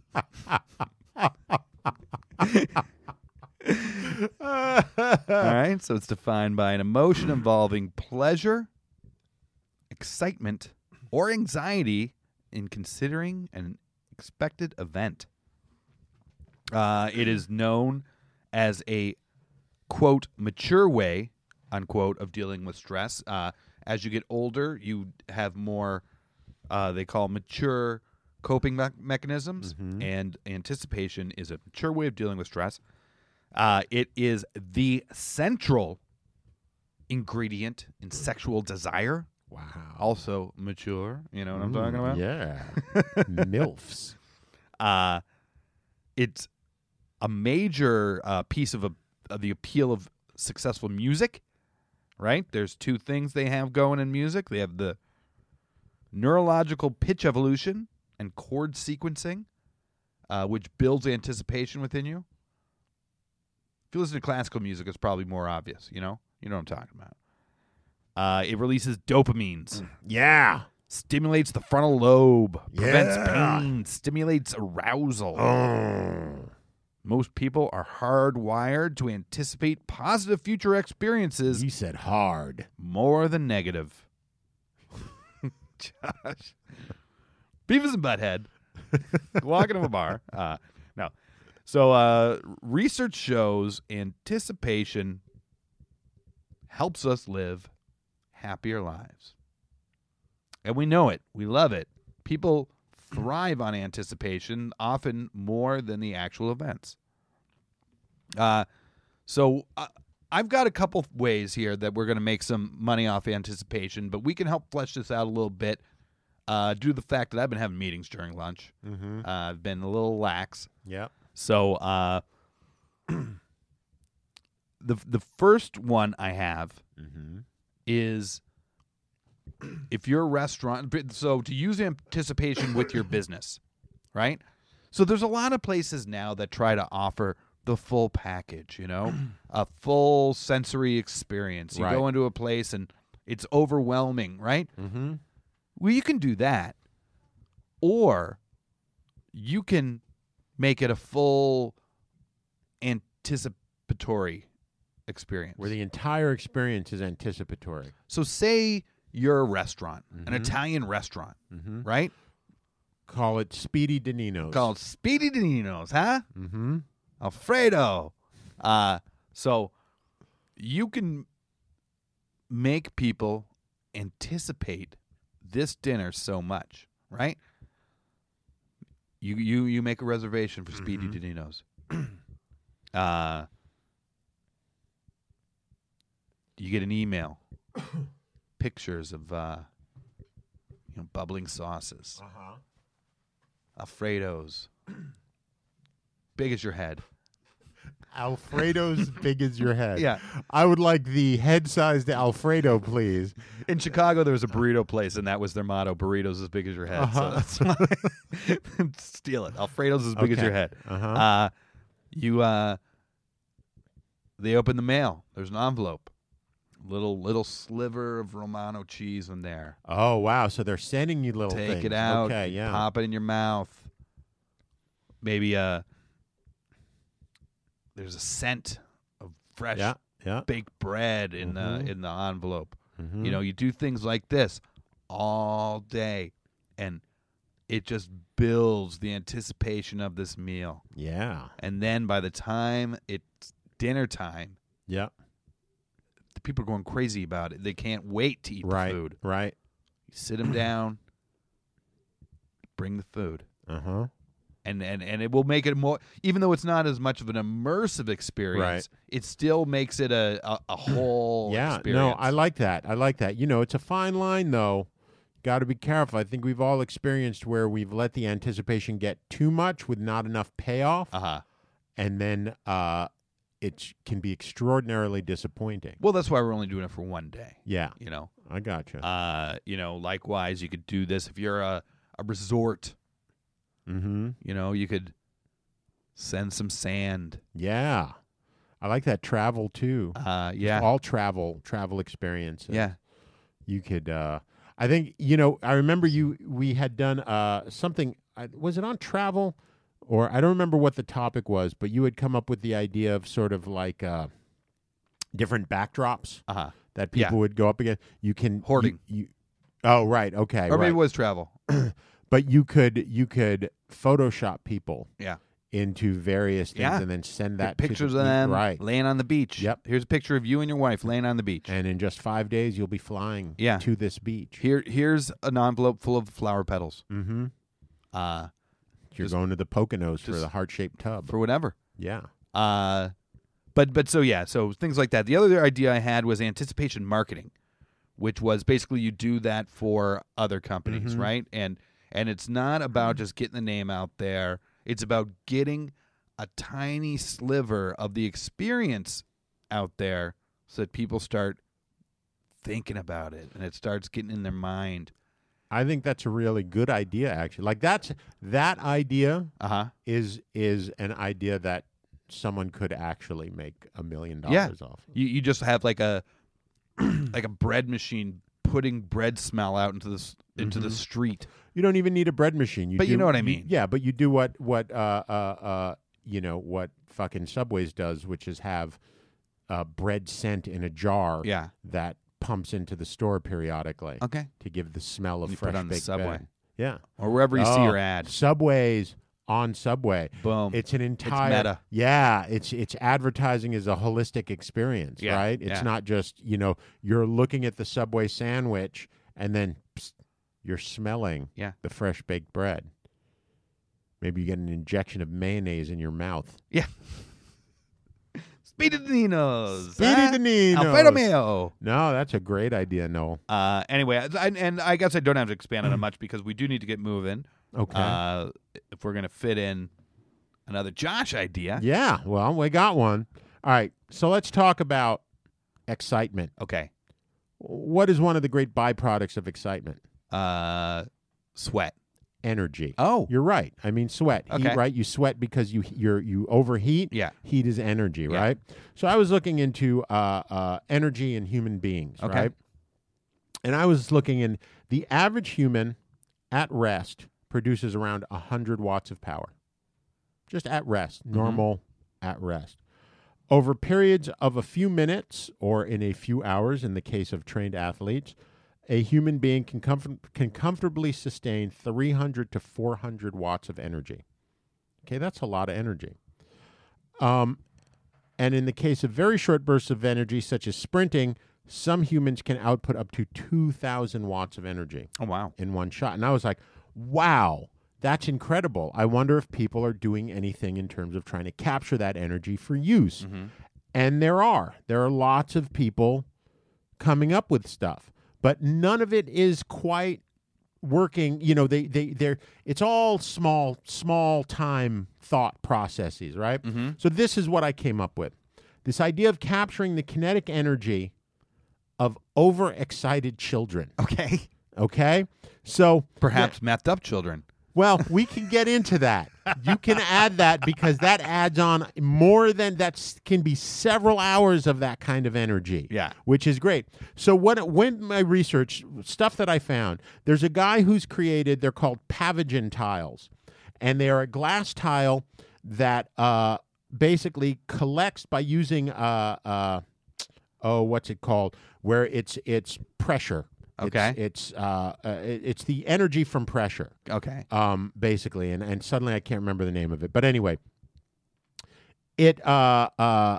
Speaker 6: All right, so it's defined by an emotion involving pleasure, excitement, or anxiety in considering an expected event. Uh, it is known as a, quote, mature way, unquote, of dealing with stress. Uh, as you get older, you have more, uh, they call mature coping me- mechanisms,
Speaker 5: Mm-hmm.
Speaker 6: and anticipation is a mature way of dealing with stress. Uh, it is the central ingredient in sexual desire.
Speaker 5: Wow.
Speaker 6: Also mature. You know what I'm talking about?
Speaker 5: Yeah. MILFs.
Speaker 6: Uh, it's a major uh, piece of, a, of the appeal of successful music, right? There's two things they have going in music. They have the neurological pitch evolution and chord sequencing, uh, which builds anticipation within you. If you listen to classical music, it's probably more obvious, you know? You know what I'm talking about. Uh, it releases dopamines.
Speaker 5: Yeah.
Speaker 6: Stimulates the frontal lobe. Prevents
Speaker 5: Yeah.
Speaker 6: pain. Stimulates arousal.
Speaker 5: Oh.
Speaker 6: Most people are hardwired to anticipate positive future experiences
Speaker 5: You said hard.
Speaker 6: more than negative. Josh. Beavis and Butthead. Walking to a bar. Uh, no. So uh, research shows anticipation helps us live happier lives. And we know it. We love it. People thrive on anticipation, often more than the actual events. Uh, so uh, I've got a couple ways here that we're going to make some money off anticipation, but we can help flesh this out a little bit uh, due to the fact that I've been having meetings during lunch.
Speaker 5: Mm-hmm.
Speaker 6: Uh, I've been a little lax.
Speaker 5: Yep.
Speaker 6: So uh, the the first one I have
Speaker 5: Mm-hmm.
Speaker 6: is if you're a restaurant, so to use anticipation with your business, right? So there's a lot of places now that try to offer the full package, you know, a full sensory experience. You
Speaker 5: Right.
Speaker 6: go into a place and it's overwhelming, right?
Speaker 5: Mm-hmm.
Speaker 6: Well, you can do that, or you can make it a full anticipatory experience.
Speaker 5: Where the entire experience is anticipatory.
Speaker 6: So say you're a restaurant, an
Speaker 5: Mhm.
Speaker 6: Italian restaurant,
Speaker 5: Mm-hmm.
Speaker 6: right?
Speaker 5: Call it Speedy Danino's.
Speaker 6: Called Speedy Danino's, huh?
Speaker 5: Mm-hmm.
Speaker 6: Alfredo. Uh, so you can make people anticipate this dinner so much, right? You you you make a reservation for Speedy Danino's. uh, you get an email, pictures of uh, you know bubbling sauces,
Speaker 5: Uh-huh.
Speaker 6: Alfredo's, big as your head.
Speaker 5: Alfredo's big as your head.
Speaker 6: Yeah.
Speaker 5: I would like the head-sized Alfredo, please.
Speaker 6: In Chicago, there was a burrito place, and that was their motto: "Burritos as big as your head."
Speaker 5: Uh-huh.
Speaker 6: So that's why steal it. Alfredo's as big as
Speaker 5: Okay.
Speaker 6: your head.
Speaker 5: Uh-huh.
Speaker 6: Uh, you, uh, they open the mail. There's an envelope, little little sliver of Romano cheese in there.
Speaker 5: Oh, wow. So they're sending you little
Speaker 6: Take
Speaker 5: things.
Speaker 6: it out.
Speaker 5: Okay,
Speaker 6: you
Speaker 5: yeah.
Speaker 6: Pop it in your mouth. maybe uh, there's a scent of fresh
Speaker 5: Yeah, yeah.
Speaker 6: baked bread in
Speaker 5: Mhm.
Speaker 6: the in the envelope.
Speaker 5: Mhm.
Speaker 6: You know, you do things like this all day, and it just builds the anticipation of this meal.
Speaker 5: Yeah.
Speaker 6: And then by the time it's dinner time,
Speaker 5: Yeah.
Speaker 6: the people are going crazy about it. They can't wait to eat
Speaker 5: Right.
Speaker 6: the food.
Speaker 5: Right.
Speaker 6: You sit them down, bring the food.
Speaker 5: Uh-huh.
Speaker 6: And, and and it will make it more, even though it's not as much of an immersive experience, it still makes it a, a, a whole
Speaker 5: Yeah.
Speaker 6: experience.
Speaker 5: No, I like that. I like that. You know, it's a fine line, though. Got to be careful. I think we've all experienced where we've let the anticipation get too much with not enough payoff,
Speaker 6: Uh-huh.
Speaker 5: and then uh, it can be extraordinarily disappointing.
Speaker 6: Well, that's why we're only doing it for one day.
Speaker 5: Yeah.
Speaker 6: You know,
Speaker 5: I gotcha.
Speaker 6: uh, you know, likewise, you could do this if you're a, a resort.
Speaker 5: Mm-hmm.
Speaker 6: You know, you could send some sand.
Speaker 5: Yeah. I like that travel, too.
Speaker 6: Uh, yeah.
Speaker 5: All travel, travel experiences.
Speaker 6: Yeah.
Speaker 5: You could, uh, I think, you know, I remember you, we had done uh, something, uh, was it on travel? Or I don't remember what the topic was, but you had come up with the idea of sort of like uh, different backdrops
Speaker 6: Uh-huh.
Speaker 5: that people
Speaker 6: Yeah.
Speaker 5: would go up against. You can
Speaker 6: Hoarding.
Speaker 5: You, you, oh, right. Okay.
Speaker 6: Or maybe
Speaker 5: right.
Speaker 6: it was travel.
Speaker 5: But you could you could Photoshop people
Speaker 6: Yeah.
Speaker 5: into various things
Speaker 6: Yeah.
Speaker 5: and then send
Speaker 6: Get
Speaker 5: that to
Speaker 6: pictures
Speaker 5: the,
Speaker 6: of them
Speaker 5: right.
Speaker 6: laying on the beach.
Speaker 5: Yep.
Speaker 6: Here's a picture of you and your wife laying on the beach.
Speaker 5: And in just five days, you'll be flying
Speaker 6: Yeah.
Speaker 5: to this beach.
Speaker 6: Here, here's an envelope full of flower petals.
Speaker 5: Mm-hmm.
Speaker 6: Uh,
Speaker 5: You're
Speaker 6: Just-
Speaker 5: going to the Poconos for
Speaker 6: just
Speaker 5: the heart-shaped tub.
Speaker 6: for whatever.
Speaker 5: yeah.
Speaker 6: Uh, but but so yeah, so things like that. The other idea I had was anticipation marketing, which was basically you do that for other companies,
Speaker 5: Mhm.
Speaker 6: right? And and it's not about just getting the name out there. It's about getting a tiny sliver of the experience out there so that people start thinking about it and it starts getting in their mind.
Speaker 5: I think that's a really good idea, actually. Like that's that idea
Speaker 6: Uh-huh.
Speaker 5: is is an idea that someone could actually make a million
Speaker 6: Yeah.
Speaker 5: dollars off.
Speaker 6: You you just have like a like a bread machine putting bread smell out into the s- into the
Speaker 5: Mhm.
Speaker 6: street.
Speaker 5: You don't even need a bread machine. You
Speaker 6: But you
Speaker 5: do-
Speaker 6: know what I mean.
Speaker 5: Yeah, but you do what what uh uh uh you know what fucking Subways does, which is have uh, bread scent in a jar.
Speaker 6: Yeah.
Speaker 5: That pumps into the store periodically.
Speaker 6: Okay.
Speaker 5: To give the smell of
Speaker 6: You put
Speaker 5: fresh
Speaker 6: on the
Speaker 5: baked
Speaker 6: Subway.
Speaker 5: bread. Yeah.
Speaker 6: Or wherever you see
Speaker 5: Oh,
Speaker 6: your ad.
Speaker 5: Subways on Subway.
Speaker 6: Boom.
Speaker 5: It's an entire
Speaker 6: meta.
Speaker 5: Yeah, it's it's advertising as a holistic experience,
Speaker 6: Yeah,
Speaker 5: right? It's
Speaker 6: yeah.
Speaker 5: not just, you know, you're looking at the Subway sandwich and then psst, you're smelling
Speaker 6: Yeah.
Speaker 5: the fresh baked bread. Maybe you get an injection of mayonnaise in your mouth.
Speaker 6: Yeah. Speedy Ninos.
Speaker 5: Speedy
Speaker 6: huh?
Speaker 5: Ninos.
Speaker 6: Alfredo Mayo.
Speaker 5: No, that's a great idea, Noel.
Speaker 6: Uh, anyway, I- and, and I guess I don't have to expand on it much because we do need to get moving.
Speaker 5: Okay.
Speaker 6: Uh, if we're going to fit in another Josh idea.
Speaker 5: Yeah, well, we got one. All right, so let's talk about excitement.
Speaker 6: Okay.
Speaker 5: What is one of the great byproducts of excitement?
Speaker 6: Uh, sweat.
Speaker 5: Energy.
Speaker 6: Oh.
Speaker 5: You're right. I mean, sweat. Heat,
Speaker 6: Okay.
Speaker 5: right? You sweat because you you're, you overheat.
Speaker 6: Yeah.
Speaker 5: Heat is energy,
Speaker 6: Yeah.
Speaker 5: right? So I was looking into uh, uh, energy in human beings,
Speaker 6: Okay.
Speaker 5: right? And I was looking in the average human at rest produces around one hundred watts of power. Just at rest,
Speaker 6: Mm-hmm.
Speaker 5: normal at rest. Over periods of a few minutes or in a few hours, in the case of trained athletes, a human being can, comfort- can comfortably sustain three hundred to four hundred watts of energy. Okay, that's a lot of energy. Um, and in the case of very short bursts of energy, such as sprinting, some humans can output up to two thousand watts of energy
Speaker 6: Oh, wow.
Speaker 5: in one shot. And I was like, wow, that's incredible. I wonder if people are doing anything in terms of trying to capture that energy for use.
Speaker 6: Mm-hmm.
Speaker 5: And there are. There are lots of people coming up with stuff, but none of it is quite working. You know, they, they, they're, it's all small, small time thought processes, right?
Speaker 6: Mm-hmm.
Speaker 5: So this is what I came up with. This idea of capturing the kinetic energy of overexcited children.
Speaker 6: Okay.
Speaker 5: Okay? So
Speaker 6: Perhaps methed up children.
Speaker 5: well, we can get into that. You can add that because that adds on more than that s- can be several hours of that kind of energy.
Speaker 6: Yeah.
Speaker 5: Which is great. So what when my research stuff that I found, there's a guy who's created, they're called Pavagen tiles. and they are a glass tile that uh, basically collects by using uh, uh, oh, what's it called? Where it's it's pressure.
Speaker 6: Okay.
Speaker 5: It's it's, uh, uh, it, it's the energy from pressure.
Speaker 6: Okay.
Speaker 5: Um, basically, and and suddenly I can't remember the name of it, but anyway, it uh uh.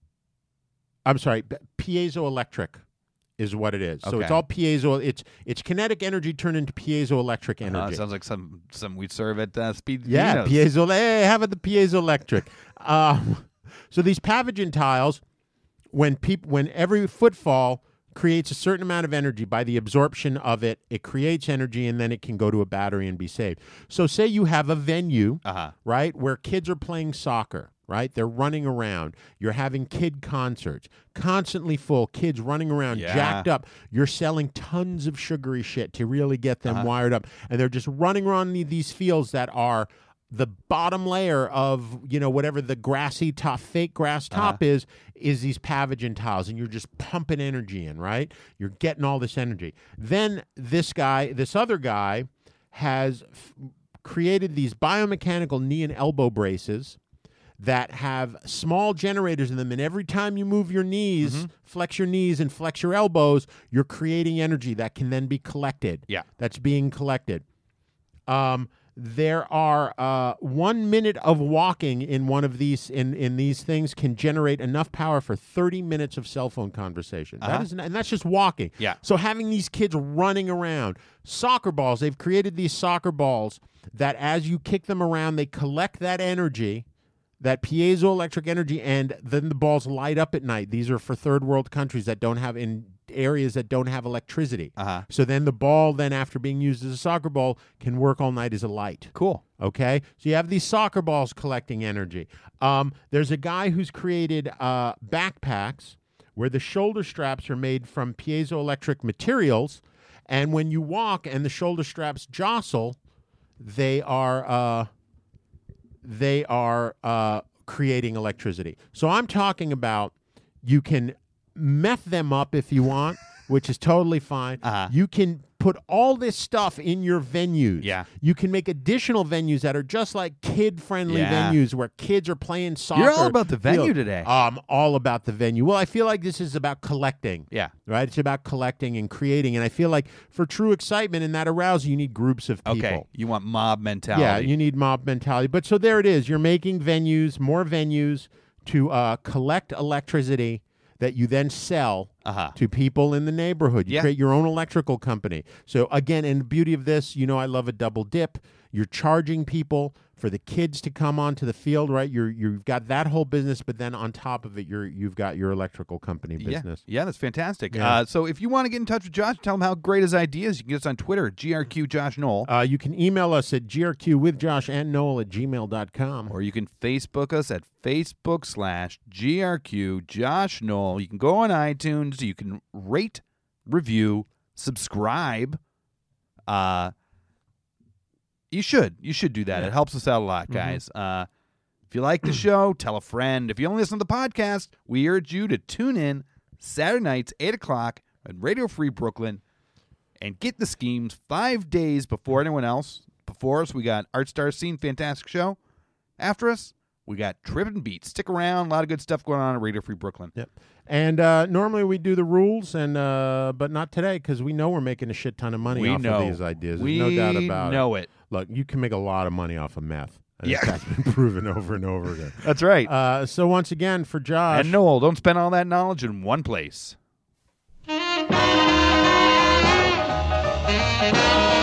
Speaker 5: I'm sorry, piezoelectric is what it is. So
Speaker 6: Okay.
Speaker 5: it's all piezo. It's it's kinetic energy turned into piezoelectric energy.
Speaker 6: Uh, sounds like some some we serve at uh, Speed.
Speaker 5: Yeah,
Speaker 6: Vino's.
Speaker 5: piezo. Hey, have it the piezoelectric. um, so these Pavagen tiles, when peop- when every footfall creates a certain amount of energy by the absorption of it, it creates energy, and then it can go to a battery and be saved. So say you have a venue,
Speaker 6: Uh-huh.
Speaker 5: right, where kids are playing soccer. Right? They're running around. You're having kid concerts, constantly full, kids running around,
Speaker 6: Yeah.
Speaker 5: jacked up. You're selling tons of sugary shit to really get them
Speaker 6: Uh-huh.
Speaker 5: wired up. And they're just running around the- these fields that are the bottom layer of, you know, whatever the grassy top, fake grass top
Speaker 6: Uh-huh.
Speaker 5: is, is these Pavagen tiles. And you're just pumping energy in, right? You're getting all this energy. Then this guy, this other guy, has f- created these biomechanical knee and elbow braces that have small generators in them, and every time you move your knees,
Speaker 6: Mm-hmm.
Speaker 5: flex your knees and flex your elbows, you're creating energy that can then be collected.
Speaker 6: Yeah.
Speaker 5: That's being collected. Um, there are uh, one minute of walking in one of these in, in these things can generate enough power for thirty minutes of cell phone conversation. That
Speaker 6: Uh-huh.
Speaker 5: is, and that's just walking.
Speaker 6: Yeah.
Speaker 5: So having these kids running around, soccer balls, they've created these soccer balls that as you kick them around, they collect that energy, that piezoelectric energy, and then the balls light up at night. These are for third world countries that don't have, in areas that don't have electricity.
Speaker 6: Uh-huh.
Speaker 5: So then the ball, then after being used as a soccer ball, can work all night as a light.
Speaker 6: Cool.
Speaker 5: Okay? So you have these soccer balls collecting energy. Um, there's a guy who's created uh, backpacks where the shoulder straps are made from piezoelectric materials, and when you walk and the shoulder straps jostle, they are... Uh, they are uh, creating electricity. So I'm talking about you can meth them up if you want, which is totally fine.
Speaker 6: Uh-huh.
Speaker 5: You can put all this stuff in your venues.
Speaker 6: Yeah.
Speaker 5: You can make additional venues that are just like kid-friendly
Speaker 6: Yeah.
Speaker 5: venues where kids are playing soccer.
Speaker 6: You're all about the venue
Speaker 5: Field.
Speaker 6: today.
Speaker 5: I'm all about the venue. Well, I feel like this is about collecting.
Speaker 6: Yeah.
Speaker 5: Right? It's about collecting and creating. And I feel like for true excitement and that arousal, you need groups of people.
Speaker 6: Okay. You want mob mentality.
Speaker 5: Yeah, you need mob mentality. But so there it is. You're making venues, more venues to uh, collect electricity that you then sell
Speaker 6: Uh-huh.
Speaker 5: to people in the neighborhood. You
Speaker 6: Yeah.
Speaker 5: create your own electrical company. So again, and the beauty of this, you know, I love a double dip. You're charging people for the kids to come onto the field, right? You're you've got that whole business, but then on top of it, you're you've got your electrical company business.
Speaker 6: Yeah, yeah, that's fantastic.
Speaker 5: Yeah.
Speaker 6: Uh, so if you want to get in touch with Josh, tell him how great his idea is. You can get us on Twitter, G R Q Josh Knoll.
Speaker 5: Uh, you can email us at G R Q with Josh and Noel at gmail dot com.
Speaker 6: Or you can Facebook us at Facebook slash G R Q Josh Knoll. You can go on iTunes. You can rate, review, subscribe. Uh, you should. You should do that. It helps us out a lot, guys. Uh, if you like the show, tell a friend. If you only listen to the podcast, we urge you to tune in Saturday nights, eight o'clock on Radio Free Brooklyn and get the schemes five days before anyone else. Before us, we got Art Star Scene, fantastic show. After us, we got Trippin' Beats. Stick around. A lot of good stuff going on at Radio Free Brooklyn.
Speaker 5: Yep. And uh, normally we do the rules, and uh, but not today because we know we're making a shit ton of money
Speaker 6: We
Speaker 5: off
Speaker 6: know.
Speaker 5: of these ideas. There's
Speaker 6: We
Speaker 5: no doubt about
Speaker 6: know it.
Speaker 5: Look, you can make a lot of money off of meth. And
Speaker 6: Yeah.
Speaker 5: that's been proven over and over again.
Speaker 6: That's right.
Speaker 5: Uh, so once again, for Josh,
Speaker 6: And Noel, don't spend all that knowledge in one place.
Speaker 4: Thank you.